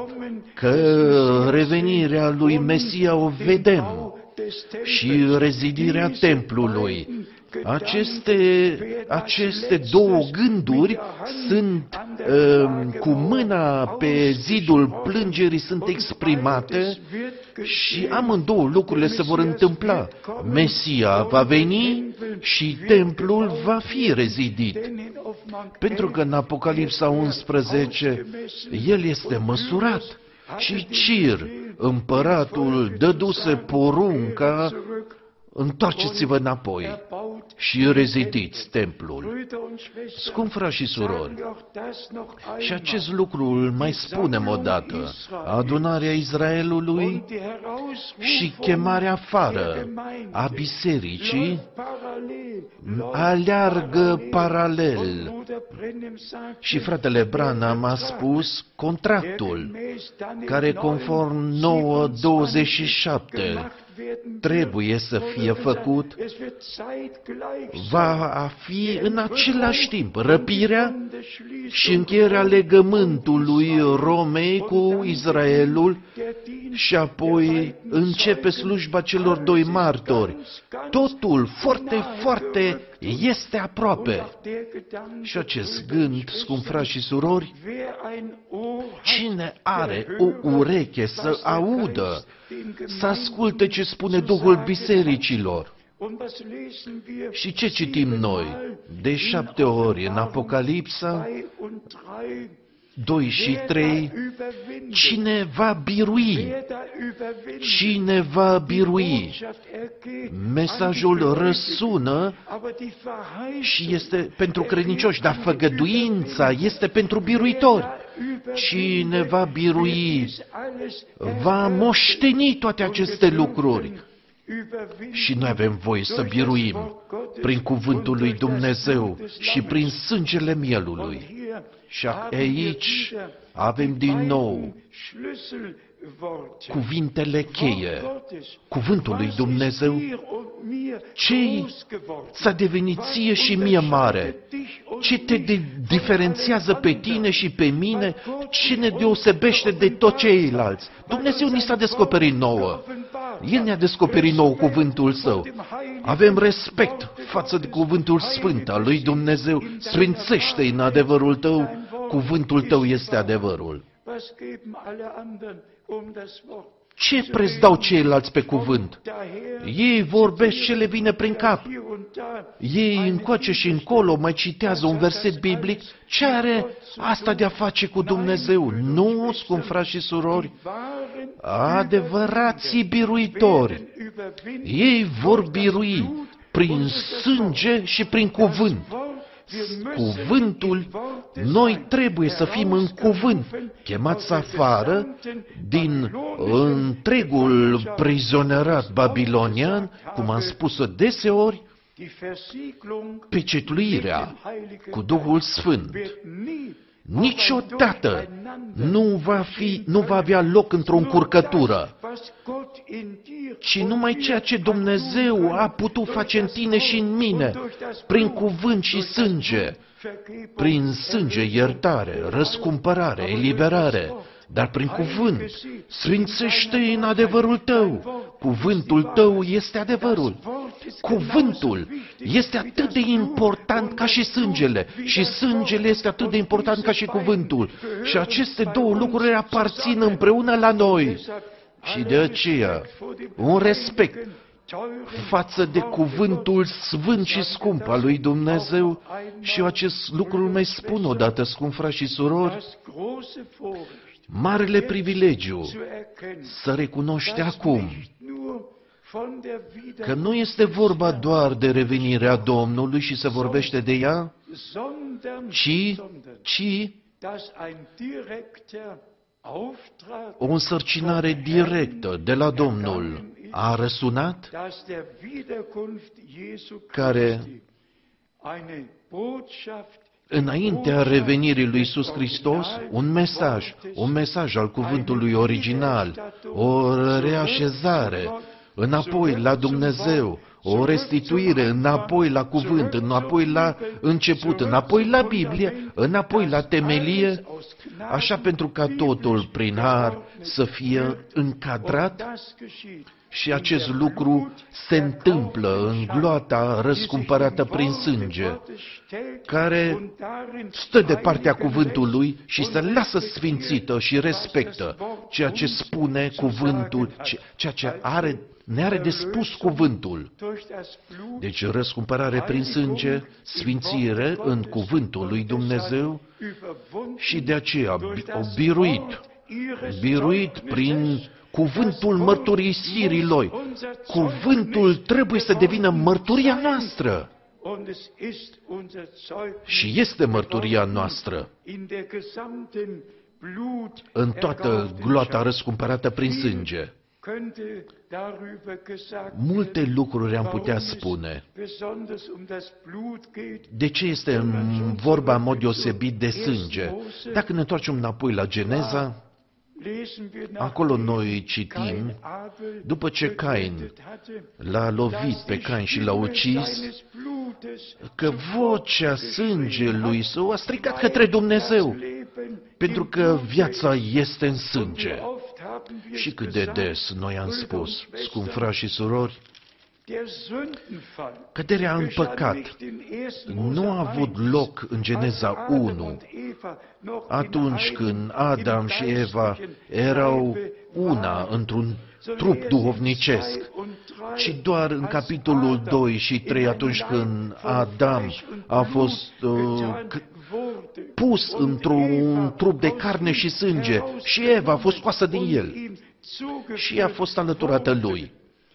că revenirea lui Mesia o vedem, și rezidirea templului. Aceste, aceste două gânduri sunt uh, cu mâna pe zidul plângerii, sunt exprimate și amândouă lucrurile se vor întâmpla. Mesia va veni și templul va fi rezidit. Pentru că în Apocalipsa unsprezece el este măsurat. Și Cir, împăratul, dăduse porunca: întoarceți-vă înapoi și rezidiți templul. Scump frați și surori, și acest lucru îl mai spunem odată: adunarea Israelului și chemarea afară a bisericii aleargă paralel. Și fratele Branham a spus contractul, care conform nouă douăzeci și șapte trebuie să fie făcut, va fi în același timp răpirea și încheierea legământului Romei cu Israelul și apoi începe slujba celor doi martori. Totul foarte, foarte este aproape. Și acest gând, scump frați și surori, cine are o ureche să audă, să asculte ce spune Duhul bisericilor. Și ce citim noi? De șapte ori în Apocalipsa doi și trei, cine va birui? Cine va birui? Mesajul răsună și este pentru credincioși, dar făgăduința este pentru biruitori. Cine va birui va moșteni toate aceste lucruri. Și noi avem voie să biruim prin cuvântul lui Dumnezeu și prin sângele mielului. Și aici avem din nou cuvintele cheie, cuvântul lui Dumnezeu, ce ți-a devenit ție și mie mare, ce te diferențiază pe tine și pe mine, ce ne deosebește de toți ceilalți. Dumnezeu ni s-a descoperit nouă. El ne-a descoperit nou cuvântul Său. Avem respect față de cuvântul sfânt al lui Dumnezeu. Sfințește în adevărul Tău, cuvântul Tău este adevărul. Ce preț dau ceilalți pe cuvânt? Ei vorbesc ce le vine prin cap. Ei încoace și încolo mai citează un verset biblic. Ce are asta de a face cu Dumnezeu? Nu, scump frați și surori, adevărații biruitori. Ei vor birui prin sânge și prin cuvânt. Cuvântul, noi trebuie să fim în cuvânt, chemați afară din întregul prizonerat babilonian, cum am spus-o deseori, pecetuirea cu Duhul Sfânt. Niciodată nu va fi, nu va avea loc într-o încurcătură, ci numai ceea ce Dumnezeu a putut face în tine și în mine, prin cuvânt și sânge, prin sânge iertare, răscumpărare, eliberare, dar prin cuvânt. Sfințește în adevărul Tău. Cuvântul Tău este adevărul. Cuvântul este atât de important ca și sângele și sângele este atât de important ca și cuvântul. Și aceste două lucruri aparțin împreună la noi. Și de aceea, un respect față de cuvântul sfânt și scump al lui Dumnezeu, și eu acest lucru îl mai spun odată, scump frați și surori, marele privilegiu să recunoști acum că nu este vorba doar de revenirea Domnului și se vorbește de ea, ci, ci o însărcinare directă de la Domnul a răsunat, care înaintea revenirii lui Iisus Hristos, un mesaj, un mesaj al cuvântului original, o reașezare înapoi la Dumnezeu, o restituire înapoi la cuvânt, înapoi la început, înapoi la Biblie, înapoi la temelie, așa pentru ca totul prin har să fie încadrat. Și acest lucru se întâmplă în gloata răscumpărată prin sânge, care stă de partea cuvântului și se lasă sfințită și respectă ceea ce spune cuvântul, ceea ce are, ne are de spus cuvântul. Deci răscumpărare prin sânge, sfințire în cuvântul lui Dumnezeu și de aceea o biruit, biruit prin cuvântul mărturisirii lui. Cuvântul trebuie să devină mărturia noastră. Și este mărturia noastră în toată gloata răscumpărată prin sânge. Multe lucruri am putea spune. De ce este vorba în mod deosebit de sânge? Dacă ne întoarcem înapoi la Geneza, acolo noi citim, după ce Cain l-a lovit pe Cain și l-a ucis, că vocea sângelui său a strigat către Dumnezeu, pentru că viața este în sânge. Și cât de des noi am spus, scumpi frați și surori, căderea în păcat nu a avut loc în Geneza unu, atunci când Adam și Eva erau una într-un trup duhovnicesc, ci doar în capitolul doi și trei, atunci când Adam a fost uh, pus într-un trup de carne și sânge și Eva a fost scoasă din el și a fost alăturată lui.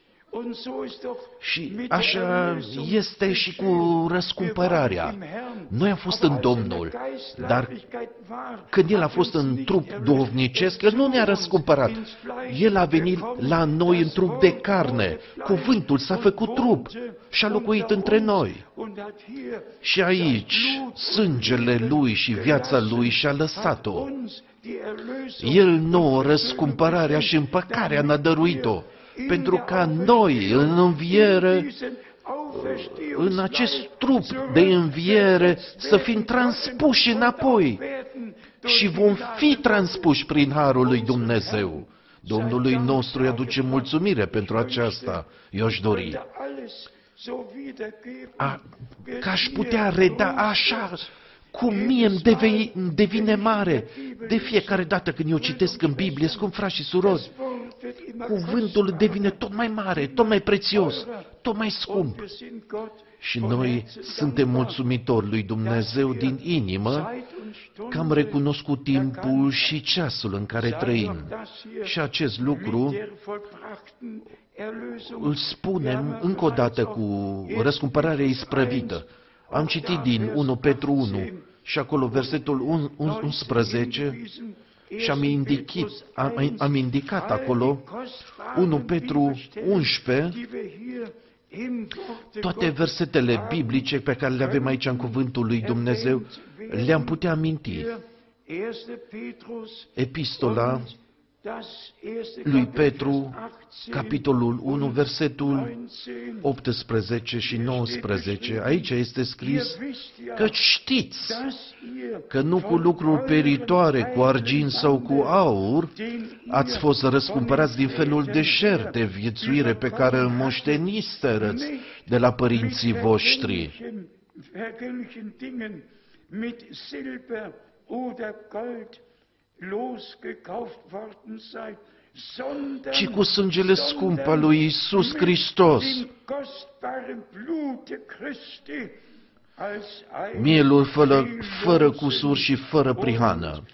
Și așa este și cu răscumpărarea. Noi am fost în Domnul, dar când El a fost în trup duhovnicesc, El nu ne-a răscumpărat. El a venit la noi în trup de carne. Cuvântul s-a făcut trup și a locuit între noi. Și aici, sângele Lui și viața Lui și-a lăsat-o. El nouă răscumpărarea și împăcarea ne-a dăruit-o, pentru ca noi, în înviere, în acest trup de înviere, să fim transpuși înapoi. Și vom fi transpuși prin harul lui Dumnezeu. Domnului nostru îi aduce mulțumire pentru aceasta. Eu aș dori a, că aș putea reda așa cum mie îmi devine mare de fiecare dată când eu citesc în Biblie, scumpi frați și surori. Cuvântul devine tot mai mare, tot mai prețios, tot mai scump. Și noi suntem mulțumitori lui Dumnezeu din inimă că am recunoscut timpul și ceasul în care trăim. Și acest lucru îl spunem încă o dată cu răscumpărarea isprăvită. Am citit din unu Petru unu și acolo versetul unsprezece și am indicat, am, am indicat acolo unu Petru unsprezece, toate versetele biblice pe care le avem aici în cuvântul lui Dumnezeu, le-am putea aminti. Epistola lui Petru, capitolul unu, versetul optsprezece și nouăsprezece. Aici este scris că știți că nu cu lucruri peritoare, cu argint sau cu aur, ați fost răscumpărați din felul deșert de viețuire pe care îl moșteniserăți de la părinții voștri. Ci cu sângele scump al lui Iisus Hristos, mielul fără, fără cusur și fără prihană.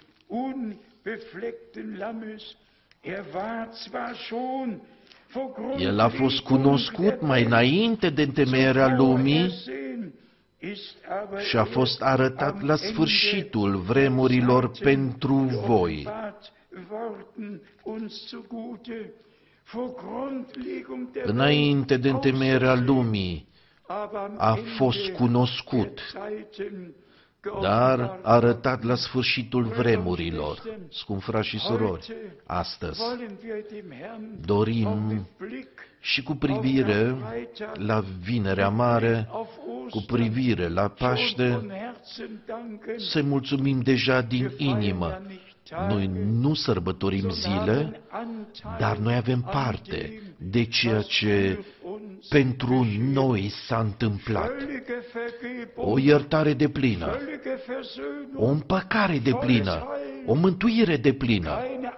El a fost cunoscut mai înainte de întemeierea lumii și a fost arătat la sfârșitul vremurilor pentru voi. Înainte de întemeierea lumii a fost cunoscut, dar arătat la sfârșitul vremurilor. Scumpi frați și surori, astăzi dorim și cu privire la Vinerea Mare, cu privire la Paște, să mulțumim deja din inimă. Noi nu sărbătorim zile, dar noi avem parte de ceea ce pentru noi s-a întâmplat. O iertare deplină, o împăcare deplină, o mântuire deplină.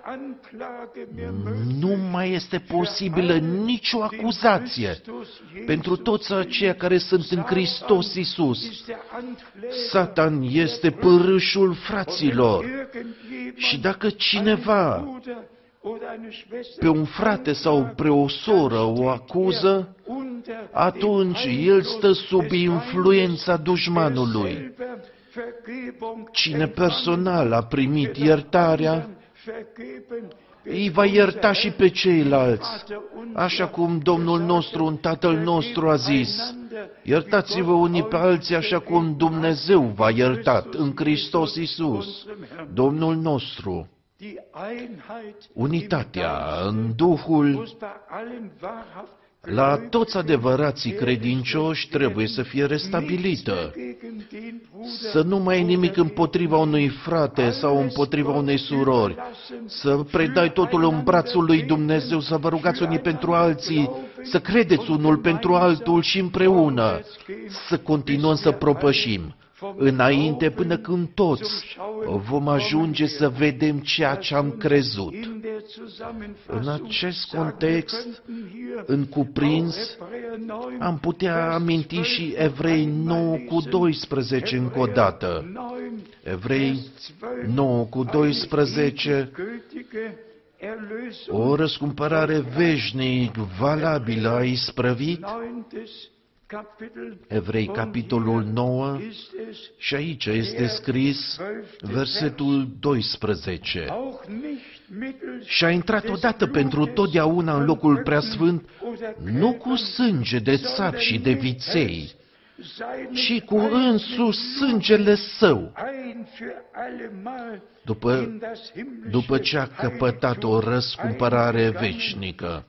Nu mai este posibilă nicio acuzație pentru toți aceia care sunt în Hristos Iisus. Satan este pârâșul fraților. Și dacă cineva pe un frate sau pe o soră o acuză, atunci el stă sub influența dușmanului. Cine personal a primit iertarea, îi va ierta și pe ceilalți, așa cum Domnul nostru, un Tatăl nostru a zis, iertați-vă unii pe alții așa cum Dumnezeu v-a iertat în Hristos Iisus, Domnul nostru. Unitatea în Duhul la toți adevărații credincioși trebuie să fie restabilită. Să nu mai ai nimic împotriva unui frate sau împotriva unei surori. Să predai totul în brațul lui Dumnezeu, să vă rugați unii pentru alții, să credeți unul pentru altul și împreună. Să continuăm să propășim. Înainte, până când toți vom ajunge să vedem ceea ce am crezut. În acest context, în cuprins, am putea aminti și Evrei nouă cu doisprezece încă o dată. Evrei nouă cu doisprezece, o răscumpărare veșnic valabilă a isprăvit. Evrei, capitolul nouă, și aici este scris versetul doisprezece. Și a intrat odată pentru totdeauna în locul preasfânt, nu cu sânge de țap și de viței, ci cu însuși sângele său, după, după ce a căpătat o răscumpărare veșnică,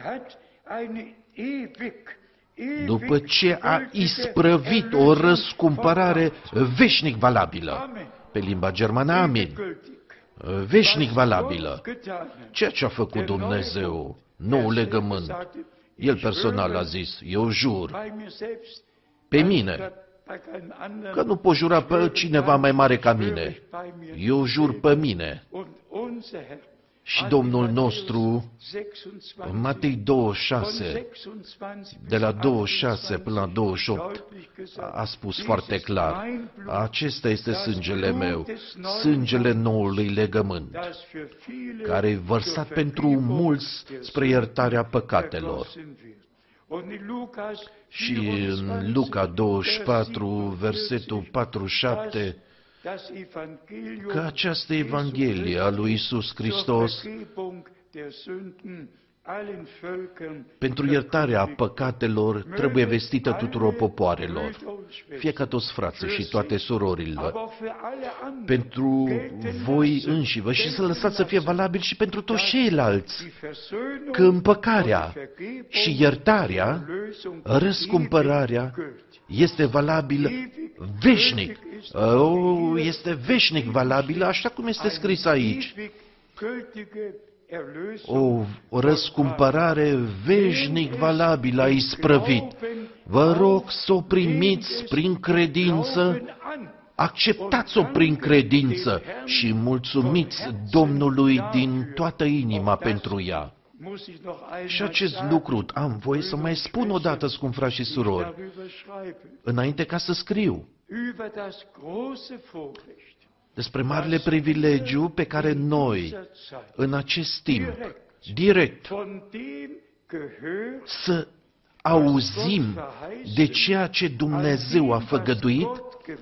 după ce a isprăvit o răscumpărare veșnic valabilă. Pe limba germană, amin. Veșnic valabilă. Ceea ce a făcut Dumnezeu, nou legământ, El personal a zis, eu jur pe mine, că nu pot jura pe cineva mai mare ca mine. Eu jur pe mine. Și Domnul nostru, în Matei douăzeci și șase, de la douăzeci și șase până la douăzeci și opt, a spus foarte clar, acesta este sângele meu, sângele noului legământ, care e vărsat pentru mulți spre iertarea păcatelor. Și în Luca douăzeci și patru, versetul patruzeci și șapte, că această Evanghelie a lui Iisus Hristos pentru iertarea păcatelor trebuie vestită tuturor popoarelor, fie ca toți frații și toate surorile, pentru voi înșivă și să lăsați să fie valabil și pentru toți ceilalți, că împăcarea și iertarea, răscumpărarea, este valabilă veșnic. Oh, este veșnic valabilă, așa cum este scris aici. O, o răscumpărare veșnic valabilă a isprăvit. Vă rog să o primiți prin credință, acceptați-o prin credință și mulțumiți Domnului din toată inima pentru ea. Și acest lucru am voie să mai spun odată, scumpi frați și surori, înainte ca să scriu, despre marele privilegiu pe care noi, în acest timp, direct, să auzim de ceea ce Dumnezeu a făgăduit,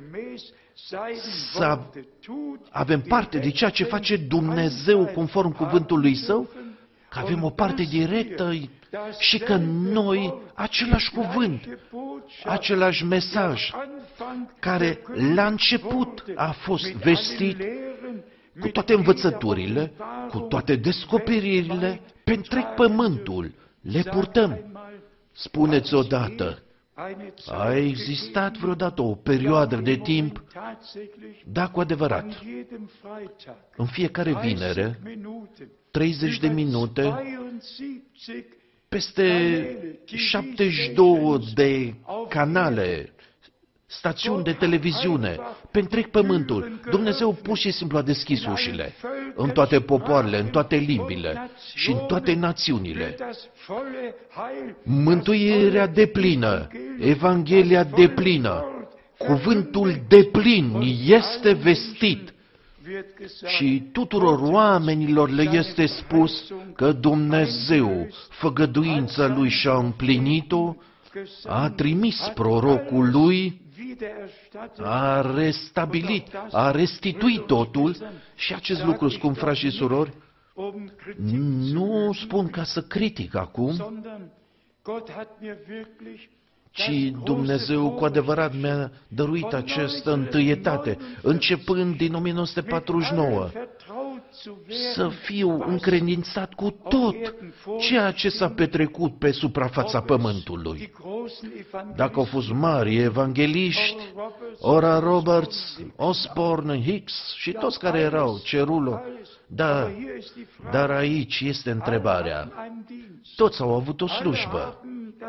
să avem parte de ceea ce face Dumnezeu conform cuvântului Său, că avem o parte directă și că noi, același cuvânt, același mesaj, care la început a fost vestit cu toate învățăturile, cu toate descoperirile, pe întreg pământul, le purtăm. Spuneți odată, a existat vreodată o perioadă de timp, da, cu adevărat, în fiecare vinere, treizeci de minute, peste șaptezeci și două de canale, stațiuni de televiziune, pe întreg pământul. Dumnezeu pur și simplu a deschis ușile în toate popoarele, în toate limbile și în toate națiunile. Mântuirea deplină, Evanghelia deplină, cuvântul deplin este vestit. Și tuturor oamenilor le este spus că Dumnezeu, făgăduința Lui și-a împlinit-o, a trimis prorocul Lui a restabilit, a restituit totul și acest lucru, scump frați și surori, nu spun ca să critic acum, ci Dumnezeu cu adevărat mi-a dăruit această întâietate, începând din o mie nouă sute patruzeci și nouă, să fiu încredințat cu tot ceea ce s-a petrecut pe suprafața pământului. Dacă au fost mari evangeliști, Oral Roberts, Osborne, Hicks și toți care erau, Cerulo, da, dar aici este întrebarea. Toți au avut o slujbă.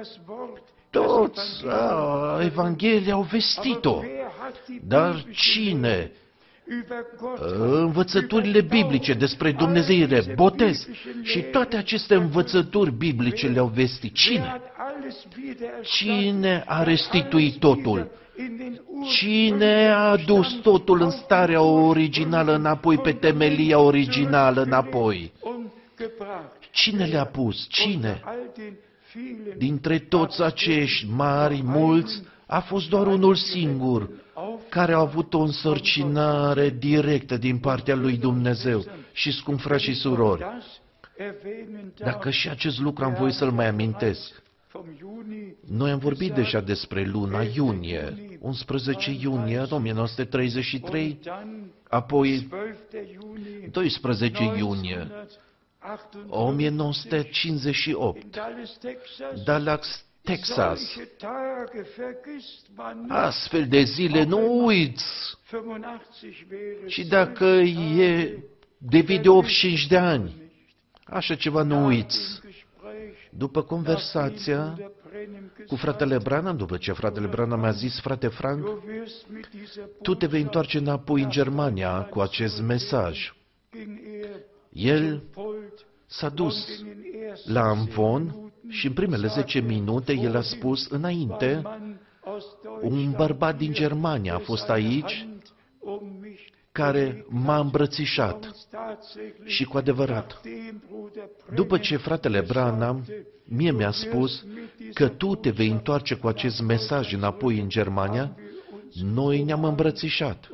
Toți, a, Evanghelia au vestit-o, dar cine? Învățăturile biblice despre dumnezeire, botez și toate aceste învățături biblice le-au vestit. Cine? Cine a restituit totul? Cine a adus totul în starea originală înapoi, pe temelia originală înapoi? Cine le-a pus? Cine? Dintre toți acești mari, mulți, a fost doar unul singur care a avut o însărcinare directă din partea lui Dumnezeu. Și, scump frați și surori, dacă și acest lucru am voie să-l mai amintesc, noi am vorbit deja despre luna iunie, unsprezece iunie o mie nouă sute treizeci și trei, apoi doisprezece iunie o mie nouă sute cincizeci și opt, Dallas, Texas. Astfel de zile nu uiți. Și dacă e de video optzeci și cinci de ani, așa ceva nu uiți. După conversația cu fratele Branham, după ce fratele Branham mi-a zis: frate Frank, tu te vei întoarce înapoi în Germania cu acest mesaj. El s-a dus la Amvon și în primele zece minute el a spus: înainte, un bărbat din Germania a fost aici care m-a îmbrățișat. Și cu adevărat, după ce fratele Branham mie mi-a spus că tu te vei întoarce cu acest mesaj înapoi în Germania, noi ne-am îmbrățișat.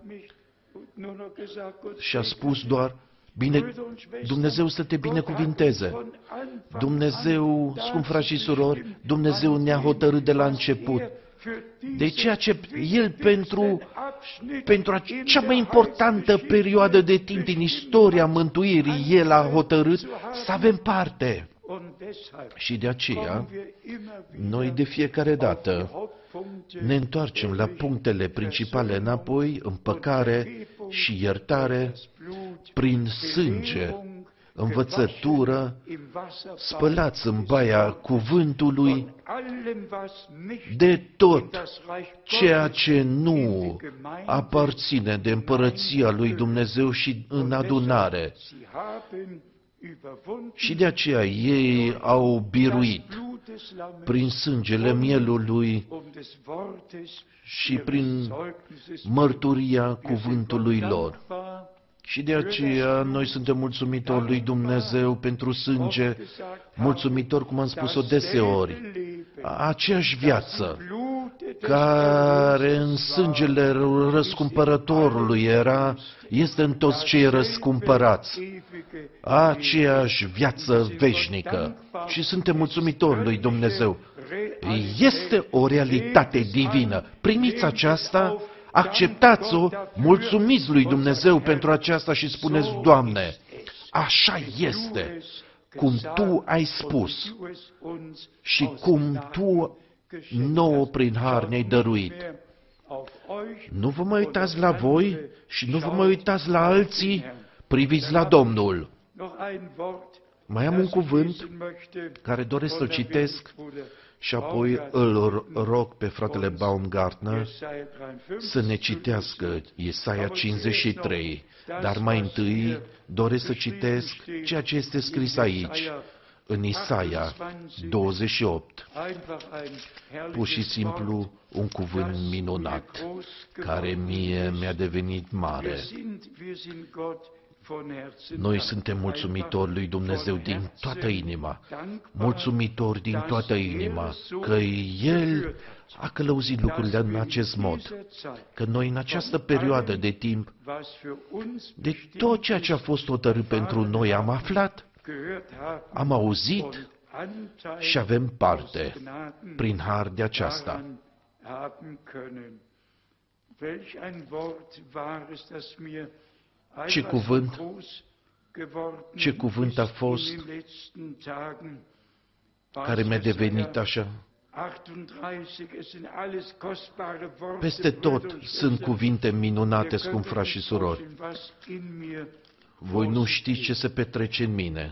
Și a spus doar: bine, Dumnezeu să te binecuvinteze. Dumnezeu, scump frați și surori, Dumnezeu ne-a hotărât de la început. De ceea ce El pentru, pentru cea mai importantă perioadă de timp din istoria mântuirii, El a hotărât să avem parte. Și de aceea, noi de fiecare dată ne întoarcem la punctele principale înapoi, împăcare și iertare, prin sânge, învățătură, spălați în baia cuvântului, de tot ceea ce nu aparține de împărăția lui Dumnezeu și în adunare. Și de aceea ei au biruit prin sângele mielului și prin mărturia cuvântului lor. Și de aceea noi suntem mulțumitori lui Dumnezeu pentru sânge, mulțumitori, cum am spus-o deseori, aceeași viață care în sângele răscumpărătorului era, este în toți cei răscumpărați. Aceeași viață veșnică. Și suntem mulțumitori lui Dumnezeu. Este o realitate divină. Primiți aceasta, acceptați-o, mulțumiți lui Dumnezeu pentru aceasta și spuneți: Doamne, așa este, cum Tu ai spus și cum Tu nouă prin har ne-ai dăruit. Nu vă mai uitați la voi și nu vă mai uitați la alții, priviți la Domnul. Mai am un cuvânt care doresc să-l citesc și apoi îl rog pe fratele Baumgartner să ne citească Isaia cincizeci și trei. Dar mai întâi doresc să citesc ceea ce este scris aici, în Isaia douăzeci și opt. Pur și simplu un cuvânt minunat, care mie mi-a devenit mare. Noi suntem mulțumitori lui Dumnezeu din toată inima, mulțumitori din toată inima că El a călăuzit lucrurile în acest mod, că noi în această perioadă de timp, de tot ceea ce a fost hotărât pentru noi am aflat, am auzit și avem parte prin har de aceasta. Ce cuvânt, ce cuvânt a fost care mi-a devenit așa? Peste tot sunt cuvinte minunate, scump frați și surori. Voi nu știți ce se petrece în mine.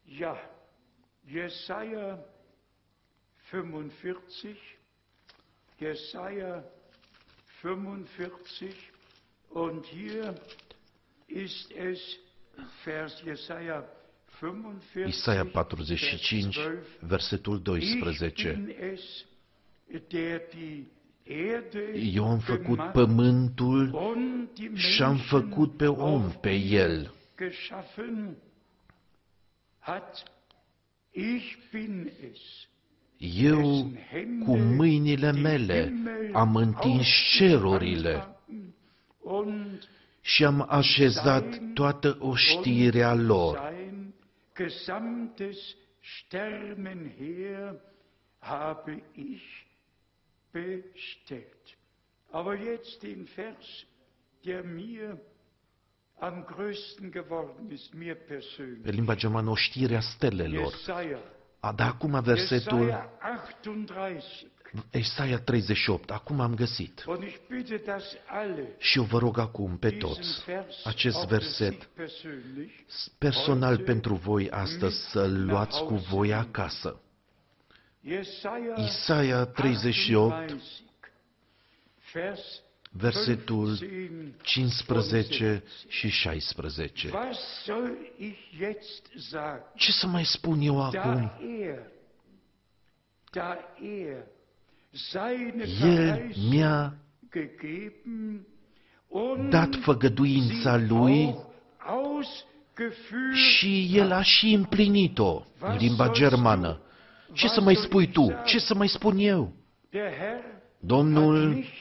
Jesaja fünfundvierzig, Jesaja fünfundvierzig, und hier ist es Vers Jesaja fünfundvierzig, Isaia patruzeci și cinci, versetul doisprezece. Eu am făcut pământul și am făcut pe om pe el. Eu, cu mâinile mele, am întins cerurile și am așezat toată oștirea lor. Aber jetzt den Vers, der mir am größten geworden ist, mir persönlich. Pe limba germană, oștirea stelelor. A, da, acum versetul Isaia treizeci și opt, acum am găsit. Și eu vă rog acum pe toți, acest verset personal pentru voi astăzi să-l luați cu voi acasă. Isaia treizeci și opt, versetul cincisprezece și șaisprezece. Ce să mai spun eu acum? El mi-a dat făgăduința Lui și El a și împlinit-o în limba germană. Ce să mai spui tu? Ce să mai spun eu? Domnul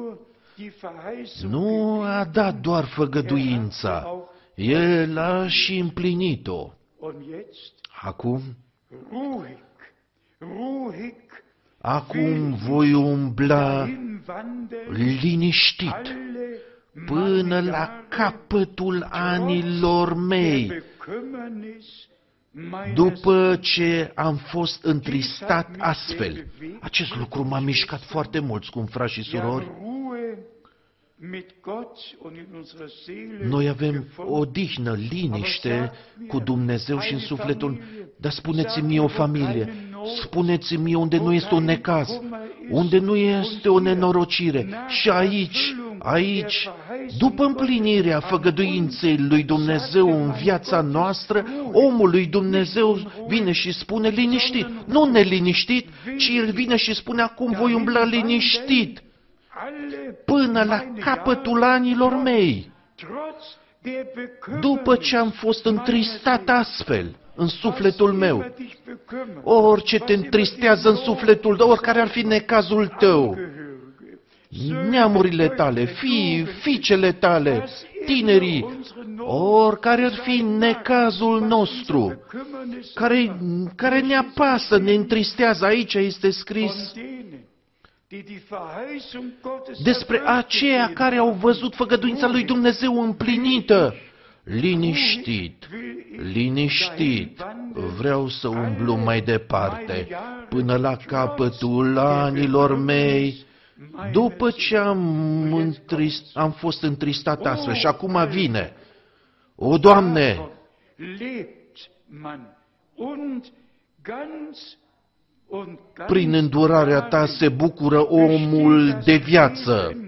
nu a dat doar făgăduința, El a și împlinit-o. Acum, acum voi umbla liniștit până la capătul anilor mei, după ce am fost întristat astfel. Acest lucru m-a mișcat foarte mult, scump frați și surori. Noi avem o odihnă, liniște cu Dumnezeu și în sufletul. Dar spuneți-mi o familie, spuneți-mi unde nu este un necaz, unde nu este o nenorocire. Și aici, aici, după împlinirea făgăduinței lui Dumnezeu în viața noastră, omul lui Dumnezeu vine și spune liniștit, nu neliniștit, ci el vine și spune acum voi umbla liniștit până la capătul anilor mei, după ce am fost întristat astfel în sufletul meu. Orice te întristează în sufletul tău, oricare ar fi necazul tău, neamurile tale, fii, fiicele tale, tinerii, oricare ar fi necazul nostru, care, care ne apasă, ne întristează, aici este scris despre aceia care au văzut făgăduința lui Dumnezeu împlinită. Liniștit, liniștit, vreau să umblu mai departe, până la capătul anilor mei, după ce am, întrist, am fost întristat astfel. Și acum vine, o, Doamne, prin îndurarea Ta se bucură omul de viață.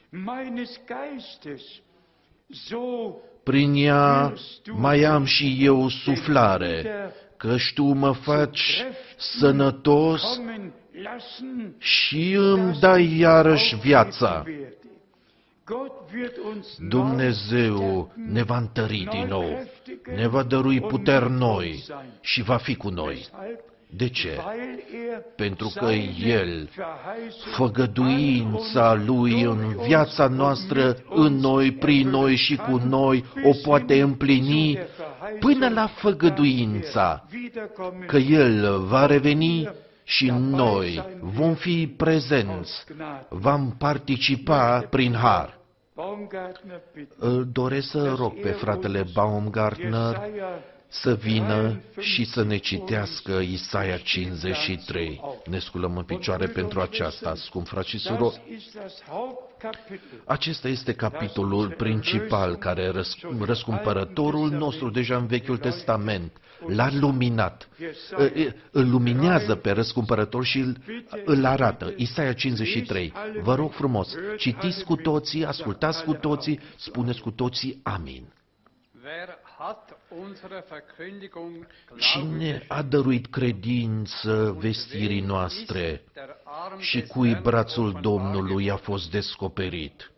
Prin ea mai am și eu suflare, căci Tu mă faci sănătos și îmi dai iarăși viața. Dumnezeu ne va întări din nou, ne va dărui puteri noi și va fi cu noi. De ce? Pentru că El, făgăduința Lui în viața noastră, în noi, prin noi și cu noi, o poate împlini până la făgăduința că El va reveni și noi vom fi prezenți, vom participa prin har. Doresc să rog pe fratele Baumgartner să vină și să ne citească Isaia cincizeci și trei. Ne sculăm în picioare pentru aceasta, scump frați și surori. Acesta este capitolul principal care răscumpărătorul nostru deja în Vechiul Testament l-a luminat, îl luminează pe răscumpărător și îl, îl arată. Isaia cincizeci și trei. Vă rog frumos, citiți cu toții, ascultați cu toții, spuneți cu toții amin. Cine a dăruit credință vestirii noastre și cui brațul Domnului a fost descoperit?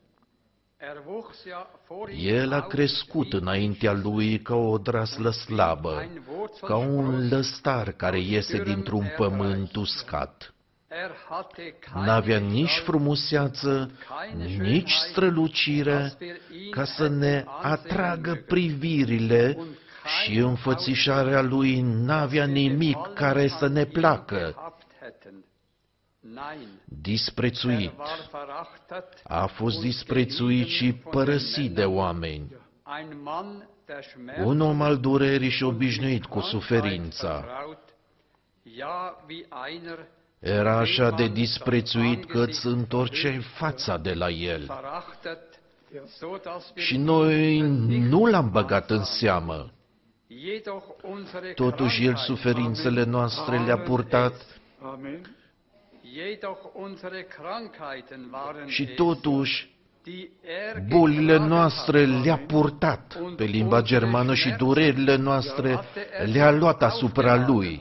El a crescut înaintea lui ca o odraslă slabă, ca un lăstar care iese dintr-un pământ uscat. N-avea nici frumuseață, nici strălucire, ca să ne atragă privirile, și înfățișarea lui n-avea nimic care să ne placă. Disprețuit, a fost disprețuit și părăsit de oameni. Un om al durerii și obișnuit cu suferința. Era așa de disprețuit că îți întorceai fața de la el. Și noi nu l-am băgat în seamă. Totuși El suferințele noastre le-a purtat și totuși bolile noastre le-a purtat pe limba germană și durerile noastre le-a luat asupra Lui.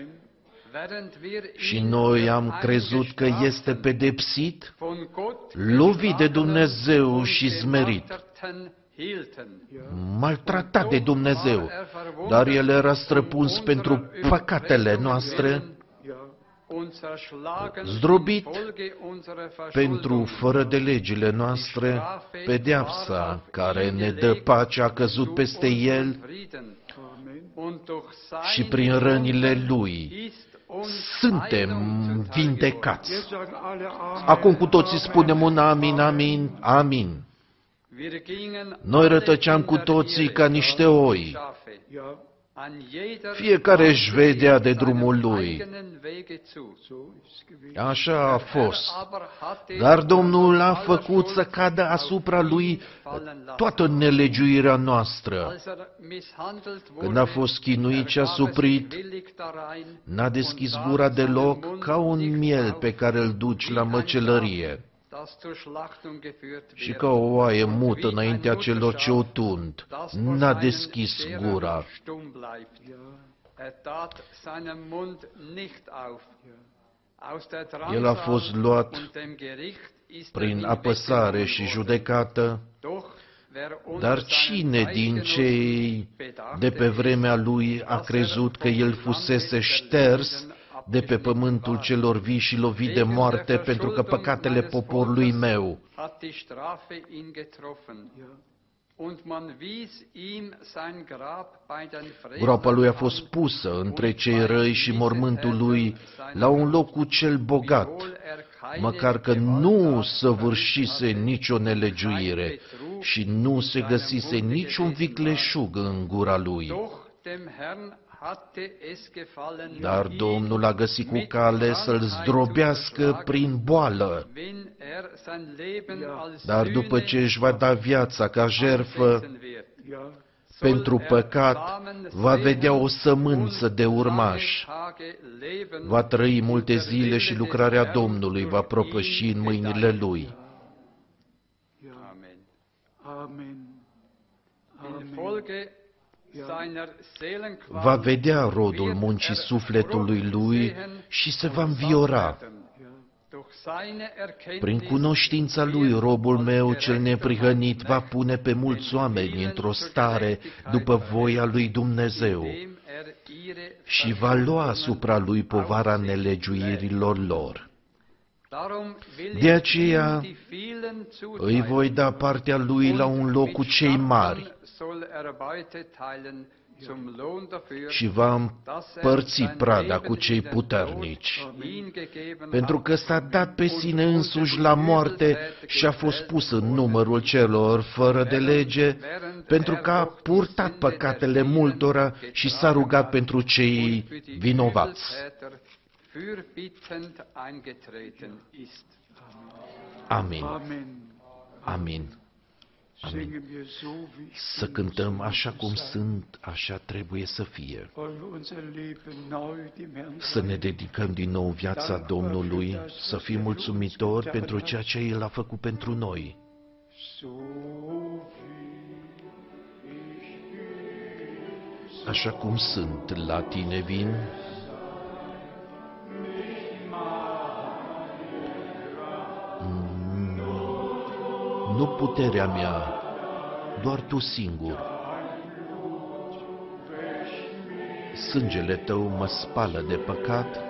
Și noi am crezut că este pedepsit, lovit de Dumnezeu și smerit, maltratat de Dumnezeu, dar El era străpuns pentru păcatele noastre, zdrobit pentru fără de legile noastre, pedeapsa care ne dă pace a căzut peste El și prin rănile Lui suntem vindecați. Acum cu toții spunem un amin, amin, amin. Noi rătăceam cu toții ca niște oi. Fiecare își vedea de drumul lui. Așa a fost. Dar Domnul a făcut să cadă asupra lui toată nelegiuirea noastră. Când a fost chinuit și a suprit, n-a deschis gura deloc, ca un miel pe care îl duci la măcelărie și ca o oaie mută înaintea celor ce o tund. N-a deschis gura. El a fost luat prin apăsare și judecată, dar cine din cei de pe vremea lui a crezut că el fusese șters de pe pământul celor vii și lovit de moarte pentru că păcatele poporului meu? Groapa lui a fost pusă între cei răi și mormântul lui la un loc cu cel bogat, măcar că nu săvârșise nicio nelegiuire și nu se găsise niciun vicleșug în gura lui. Dar Domnul a găsit cu cale să-l zdrobească prin boală. Dar după ce își va da viața ca jertfă pentru păcat, va vedea o sămânță de urmași. Va trăi multe zile și lucrarea Domnului va propăși în mâinile lui. Va vedea rodul muncii sufletului lui și se va înviora. Prin cunoștința lui, robul meu cel neprihănit va pune pe mulți oameni într-o stare după voia lui Dumnezeu și va lua asupra lui povara nelegiuirilor lor. De aceea îi voi da partea lui la un loc cu cei mari și va împărți prada cu cei puternici, pentru că s-a dat pe sine însuși la moarte și a fost pus în numărul celor fără de lege, pentru că a purtat păcatele multora și s-a rugat pentru cei vinovați. Amin. Amin. Amin. Să cântăm așa cum sunt, așa trebuie să fie. Să ne dedicăm din nou viața Domnului, să fim mulțumitori pentru ceea ce El a făcut pentru noi. Așa cum sunt, la tine vin. Nu puterea mea, doar Tu singur. Sângele Tău mă spală de păcat.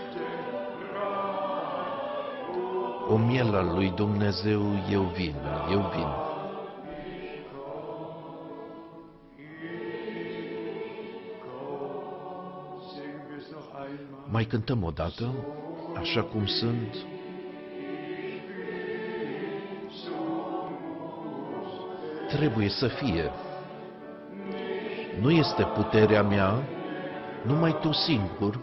O miela lui Dumnezeu, eu vin, eu vin. Mai cântăm o dată, așa cum sunt. Trebuie să fie. Nu este puterea mea, numai Tu singur.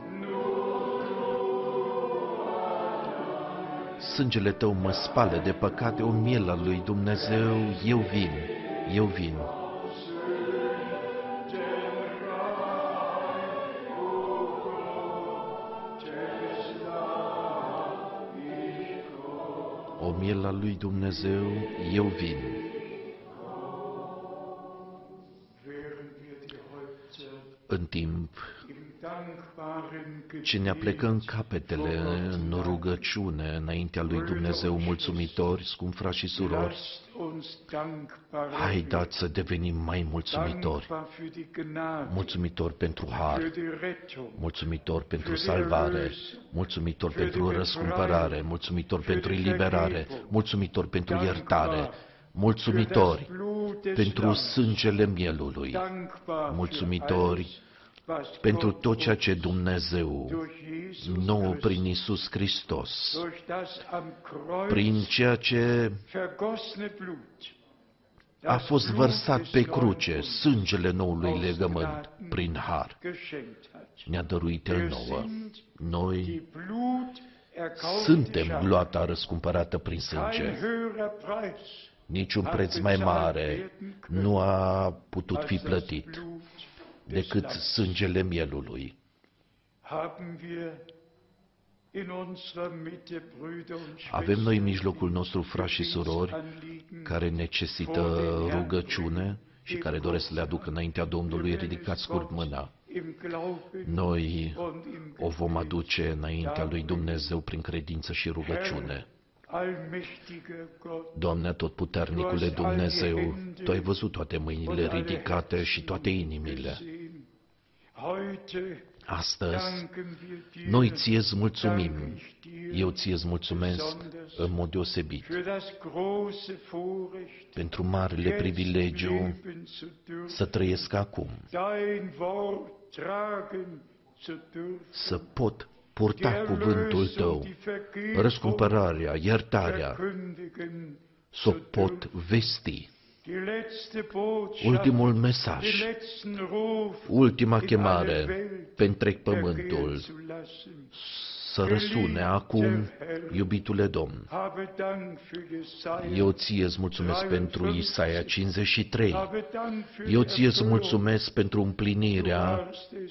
Sângele Tău mă spală de păcate, o miela lui Dumnezeu, eu vin, eu vin. O miela lui Dumnezeu, eu vin. În timp ce ne aplecăm capetele în rugăciune înaintea lui Dumnezeu mulțumitori, scumpi frați și surori, haideți să devenim mai mulțumitori. Mulțumitori pentru har, mulțumitori pentru salvare, mulțumitori pentru răscumpărare, mulțumitori pentru eliberare, mulțumitori pentru iertare, mulțumitori pentru sângele mielului, mulțumitori pentru tot ceea ce Dumnezeu nouă prin Iisus Hristos, prin ceea ce a fost vărsat pe cruce, sângele noului legământ, prin har, ne-a dăruit El nouă. Noi suntem gloata răscumpărată prin sânge. Niciun preț mai mare nu a putut fi plătit decât sângele mielului. Avem noi în mijlocul nostru frați și surori care necesită rugăciune și care doresc să le aducă înaintea Domnului, ridicați scurt mâna. Noi o vom aduce înaintea lui Dumnezeu prin credință și rugăciune. Doamne atotputernicule Dumnezeu, Tu ai văzut toate mâinile ridicate și toate inimile. Astăzi, noi Ție-ți mulțumim, eu Ție-ți mulțumesc în mod deosebit pentru marele privilegiu să trăiesc acum, să pot purta cuvântul Tău, răscumpărarea, iertarea, să o pot vesti. Ultimul mesaj, ultima chemare pe întreg pământul să răsune acum, iubitule Domn. Eu Ție-ți mulțumesc pentru Isaia cincizeci și trei. Eu Ție-ți mulțumesc pentru împlinirea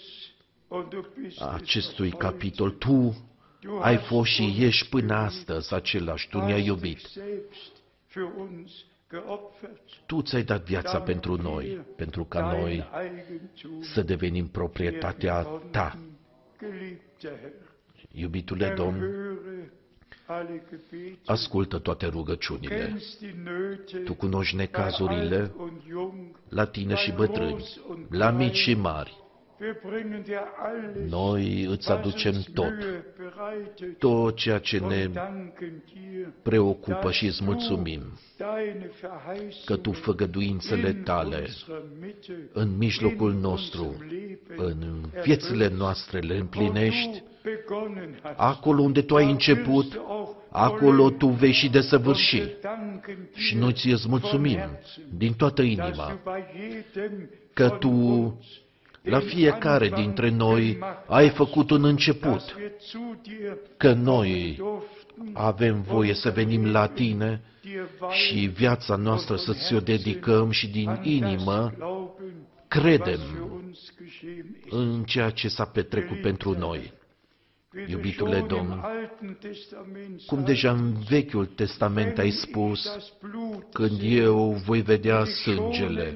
acestui capitol. Tu ai fost și ești până astăzi același, Tu ne-ai iubit. Tu ți-ai dat viața pentru noi, pentru ca noi să devenim proprietatea Ta. Iubitule Domn, alle Gebete. ascultă toate rugăciunile. Kennst die Nöte Tu cunoști bei necazurile alt und jung, la tine și bei bătrâni, groß und la mici klein. și mari. Wir bringen dir alles, Noi îți was aducem uns tot, Mühe bereitet, tot ceea ce und ne danken dir, preocupă dass și îți du mulțumim deine că Tu Verheißungen făgăduințele in Tale unserer Mitte, în mijlocul in nostru, unserem Leben în viețile erfüllst. noastre le Wo împlinești, du begonnen hast, acolo unde Tu ai da început, wirst du auch acolo vollendet. Tu vei și desăvârși. Und wir danken dir Și noi ți îți mulțumim von Herzen, din toată dass inima du bei jedem că von Tu, uns la den fiecare Anfang dintre noi, gemacht ai hast, făcut un dass început, wir zu dir că noi durften, avem voie să venim la Tine dir și weihen viața noastră să ți-o dedicăm și din an inimă das glauben, was credem für uns geschehen ist. în ceea ce s-a petrecut pentru noi. Wie du Iubitule schon im Domn, Alten Testament cum deja în Vechiul Testament ai spus, când eu voi vedea sângele,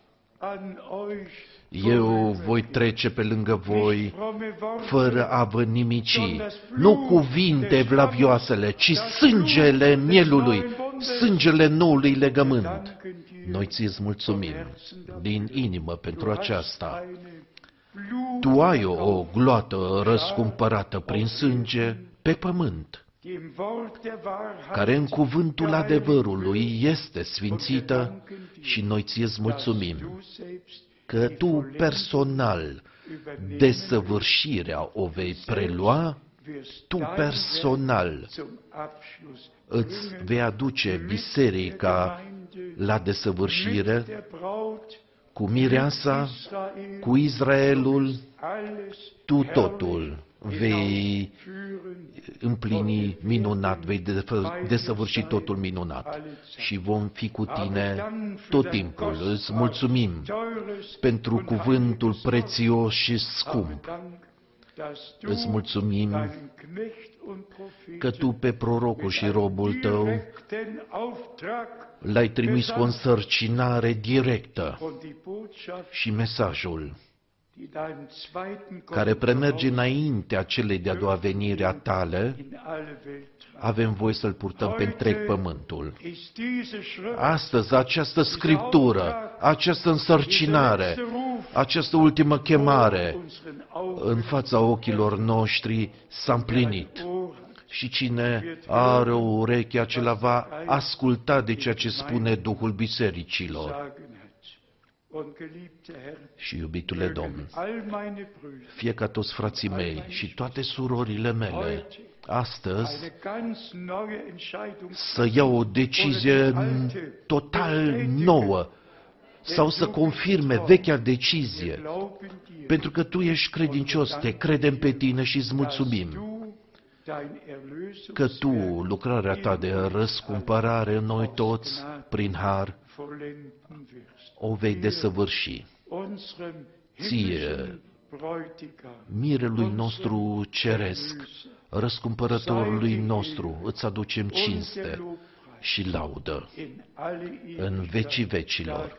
eu voi trece pe lângă voi fără a vă nimici, nu cuvinte vlavioasele, ci sângele mielului, sângele noului legământ. Noi ți-ți mulțumim din inimă pentru aceasta. Tu ai o gloată răscumpărată prin sânge pe pământ, care în cuvântul adevărului este sfințită, și noi ți-ți mulțumim că Tu personal desăvârșirea o vei prelua, Tu personal îți vei aduce biserica la desăvârșire cu mireasa, cu Israelul, Tu totul vei împlini minunat, vei desăvârși totul minunat și vom fi cu Tine tot timpul. Îți mulțumim pentru cuvântul prețios și scump. Îți mulțumim că Tu pe prorocul și robul Tău l-ai trimis cu o însărcinare directă și mesajul care premerge înaintea celei de-a doua venire a Tale, avem voie să-l purtăm pe întreg pământul. Astăzi, această scriptură, această însărcinare, această ultimă chemare în fața ochilor noștri s-a împlinit. Și cine are o ureche, acela va asculta de ceea ce spune Duhul bisericilor. Și, iubitule Domn, fie ca toți frații mei și toate surorile mele, astăzi, să iau o decizie total nouă, sau să confirme vechea decizie, pentru că Tu ești credincios, Te credem pe Tine și îți mulțumim că Tu, lucrarea Ta de răscumpărare în noi toți, prin har, o vei desăvârși. Ție, mirelui nostru ceresc, răscumpărătorului nostru, îți aducem cinste și laudă în vecii vecilor.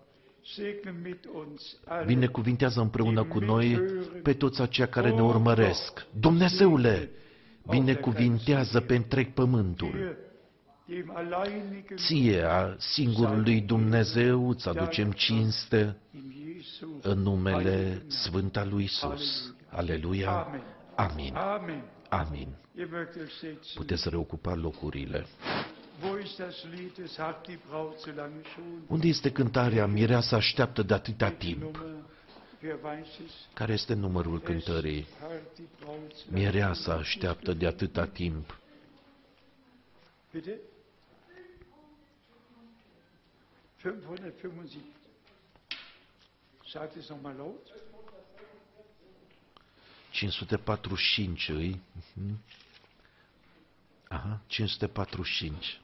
Binecuvintează împreună cu noi pe toți aceia care ne urmăresc. Dumnezeule, binecuvintează pe întreg pământul. Ție, a singurului Dumnezeu, îți aducem cinste în numele Sfânt al lui Iisus. Aleluia! Amin! Amin! Puteți reocupa locurile. Unde este cântarea Mireasa așteaptă de atâta timp? Care este numărul cântării? Mireasa așteaptă de atâta timp. cinci sute patruzeci și cinci îi. Aha, cinci sute patruzeci și cinci.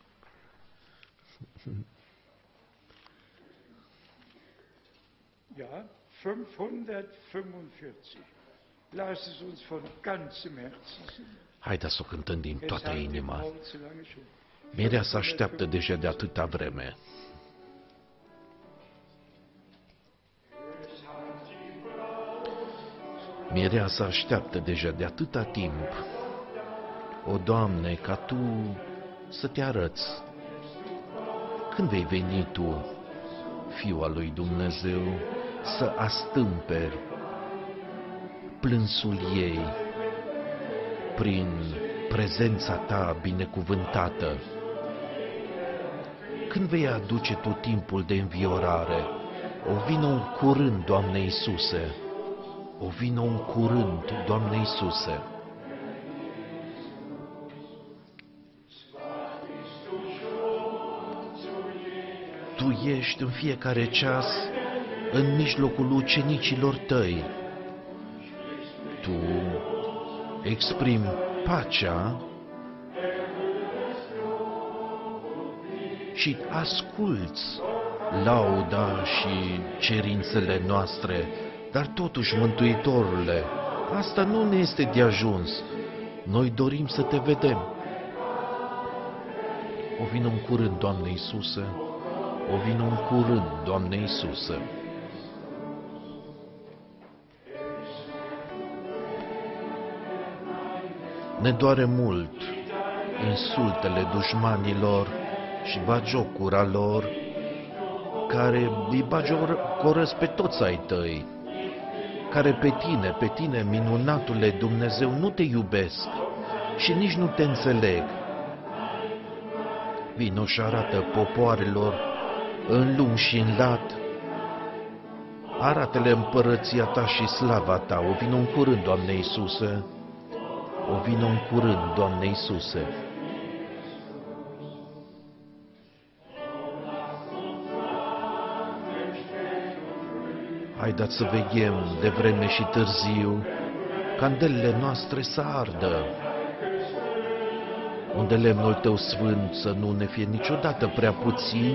Ja, fünfhundertfünfundvierzig. Lass es uns von ganzem Herzen singen. Haideți să o cântăm din toată inima. Mireasa așteaptă deja de atâta vreme. Mireasa așteaptă deja de atâta timp. O, Doamne, ca Tu să Te arăți. Când vei veni Tu, Fiul al lui Dumnezeu, să astâmperi plânsul ei prin prezența Ta binecuvântată? Când vei aduce Tu timpul de înviorare? O vină un curând, Doamne Iisuse! O vină un curând, Doamne Iisuse! Tu ești în fiecare ceas în mijlocul ucenicilor Tăi. Tu exprimi pacea și asculți lauda și cerințele noastre, dar totuși, Mântuitorule, asta nu ne este de ajuns. Noi dorim să Te vedem. O vină în curând, Doamne Iisuse, o vină în curând, Doamne Iisuse. Ne doare mult insultele dușmanilor și bagiocura lor, care îi bagiocorăsc pe toți ai Tăi, care pe Tine, pe Tine, minunatule Dumnezeu, nu Te iubesc și nici nu Te înțeleg. Vino și arată popoarelor în lung și în lat, arată-le împărăția Ta și slava Ta. O vină în curând, Doamne Iisuse, o vină în curând, Doamne Iisuse. Haideți să veghem de vreme și târziu, candelele noastre să ardă, unde lemnul Tău sfânt să nu ne fie niciodată prea puțin,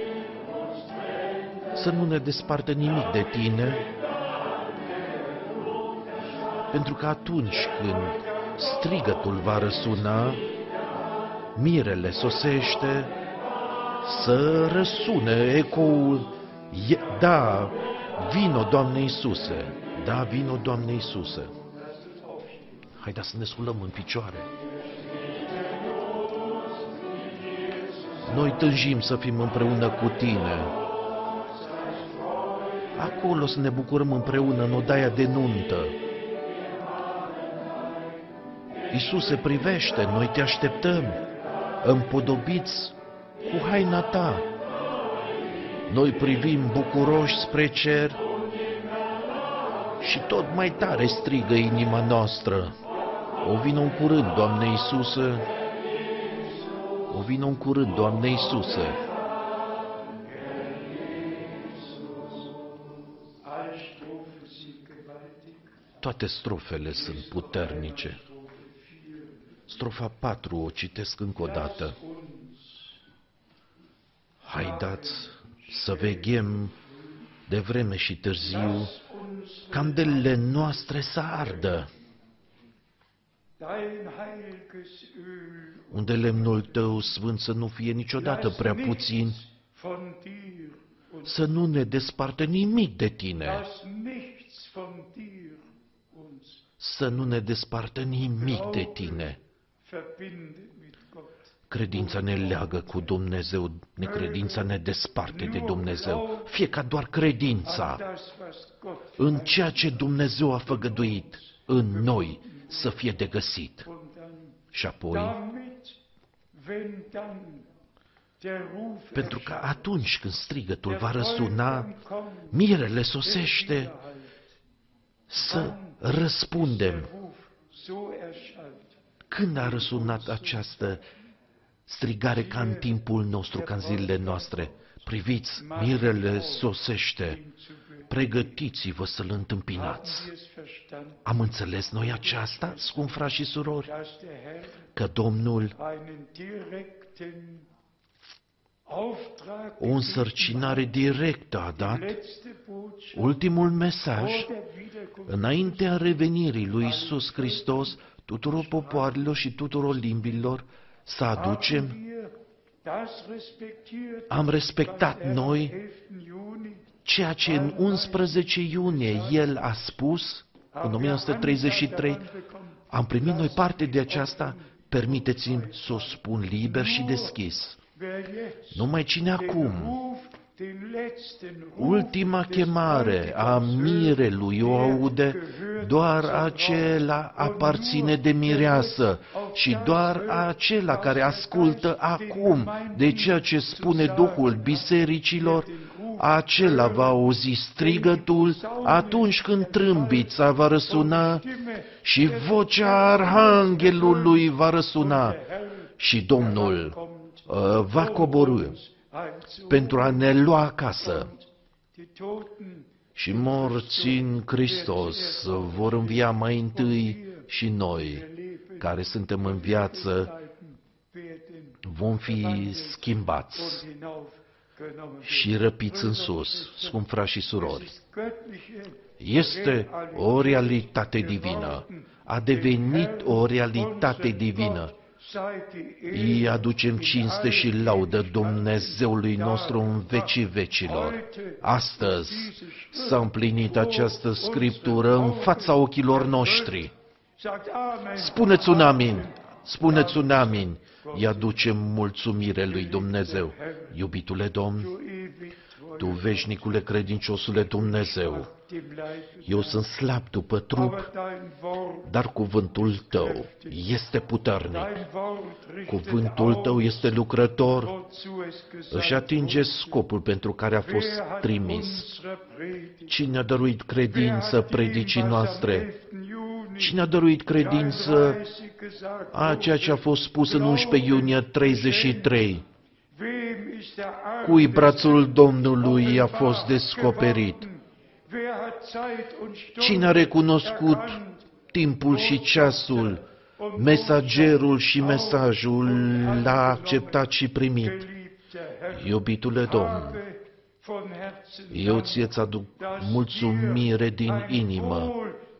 să nu ne despartă nimic de Tine, pentru că atunci când strigătul va răsuna, mirele sosește, să răsune ecoul, da, vino, Doamne Iisuse, da, vino, Doamne Iisuse. Haideți să ne sculăm în picioare. Noi tânjim să fim împreună cu Tine. Acolo să ne bucurăm împreună în odaia de nuntă. Iisuse, privește, noi Te așteptăm, împodobiți cu haina Ta. Noi privim bucuroși spre cer și tot mai tare strigă inima noastră. O vină în curând, Doamne Iisuse, o vină în curând, Doamne Iisuse. Toate strofele sunt puternice. Strofa patru o citesc încă o dată. Haidați să veghem de vreme și târziu, candelele noastre să ardă, unde lemnul Tău sfânt să nu fie niciodată prea puțin, să nu ne despartă nimic de Tine, să nu ne despartă nimic de Tine. Credința ne leagă cu Dumnezeu, necredința ne desparte de Dumnezeu. Fie ca doar credința în ceea ce Dumnezeu a făgăduit în noi să fie de găsit. Și apoi, pentru că atunci când strigătul va răsuna, mirele sosește, să răspundem. Când a răsunat această strigare ca în timpul nostru, ca în zilele noastre? Priviți, mirele sosește, pregătiți-vă să-L întâmpinați. Am înțeles noi aceasta, scump frați și surori? Că Domnul o însărcinare directă a dat, ultimul mesaj, înaintea revenirii lui Iisus Hristos, tuturor popoarelor și tuturor limbilor, să aducem. Am respectat noi ceea ce în unsprezece iunie El a spus, în o mie nouă sute treizeci și trei, am primit noi parte de aceasta, permiteți-mi să o spun liber și deschis. Numai cine acum, ultima chemare a mirelui o aude, doar acela aparține de mireasă și doar acela care ascultă acum de ceea ce spune Duhul bisericilor, acela va auzi strigătul atunci când trâmbița va răsuna și vocea arhanghelului va răsuna și Domnul uh, va coborî pentru a ne lua acasă. Și morții în Hristos vor învia mai întâi și noi, care suntem în viață, vom fi schimbați și răpiți în sus, scumpi frați și surori. Este o realitate divină, a devenit o realitate divină. Îi aducem cinste și laudă Dumnezeului nostru în vecii vecilor. Astăzi s-a împlinit această scriptură în fața ochilor noștri. Spuneți un amin, spuneți un amin. Îi aducem mulțumire lui Dumnezeu. Iubitule Domn, Tu, veșnicule credinciosule Dumnezeu, eu sunt slab după trup, dar cuvântul Tău este puternic. Cuvântul Tău este lucrător, își atinge scopul pentru care a fost trimis. Cine a dăruit credință predicii noastre? Cine a dăruit credință a ceea ce a fost spus în unsprezece iunie treizeci și trei? Cui brațul Domnului a fost descoperit? Cine a recunoscut timpul și ceasul, mesagerul și mesajul, l-a acceptat și primit? Iubitule Domn, eu ție-ți aduc mulțumire din inimă.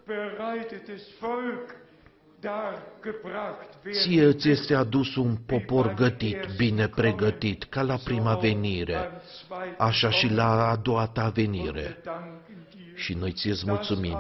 Ție ți este adus un popor gătit, bine pregătit, ca la prima venire, așa și la a doua ta venire. Și noi ție-ți mulțumim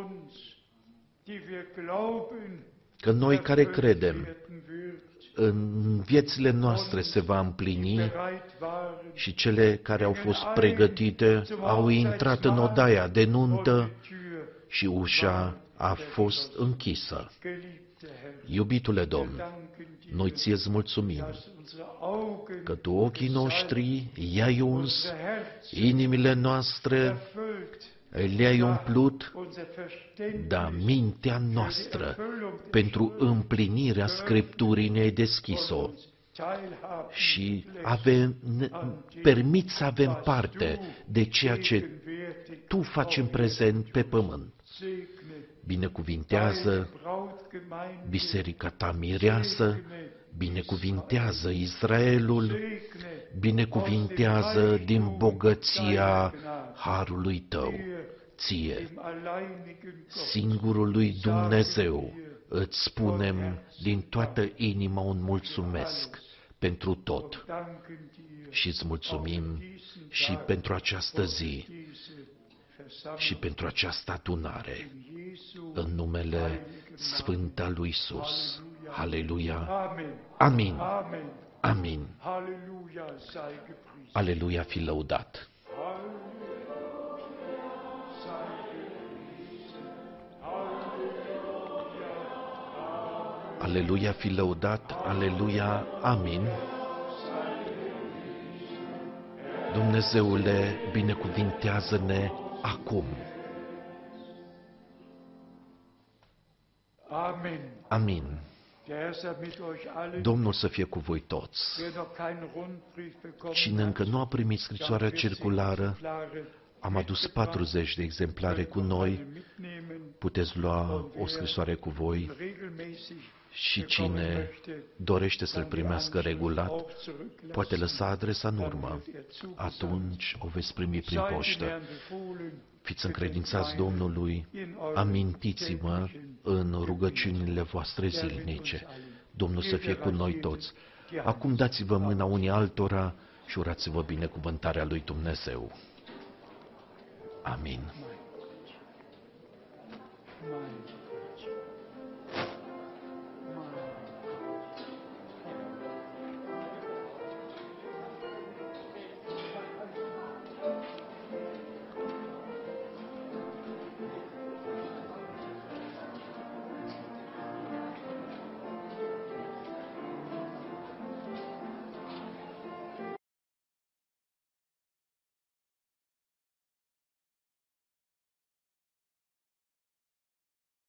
că noi care credem în viețile noastre se va împlini și cele care au fost pregătite au intrat în odaia de nuntă și ușa a fost închisă. Iubitule Domn, noi ție-ți mulțumim că Tu ochii noștri i-ai uns, inimile noastre le-ai umplut, dar mintea noastră pentru împlinirea Scripturii ne-ai deschis-o și avem, ne, permit să avem parte de ceea ce Tu faci în prezent pe pământ. Binecuvintează biserica Ta mireasă, binecuvintează Israelul, binecuvintează din bogăția harului Tău, ție, singurului Dumnezeu, îți spunem din toată inima un mulțumesc pentru tot și îți mulțumim și pentru această zi și pentru această adunare, în numele Sfânt al lui Iisus. Aleluia! Amin! Amin! Aleluia, fi lăudat! Aleluia, fi lăudat! Aleluia! Amin! Dumnezeule, binecuvintează-ne acum! Amen. Amin. Domnul să fie cu voi toți. Cine încă nu a primit scrisoarea circulară, am adus patruzeci de exemplare cu noi. Puteți lua o scrisoare cu voi și cine dorește să-l primească regulat, poate lăsa adresa în urmă. Atunci o veți primi prin poștă. Fiți încredințați Domnului, amintiți-mă în rugăciunile voastre zilnice. Domnul să fie cu noi toți. Acum dați-vă mâna unii altora și urați-vă binecuvântarea lui Dumnezeu. Amin.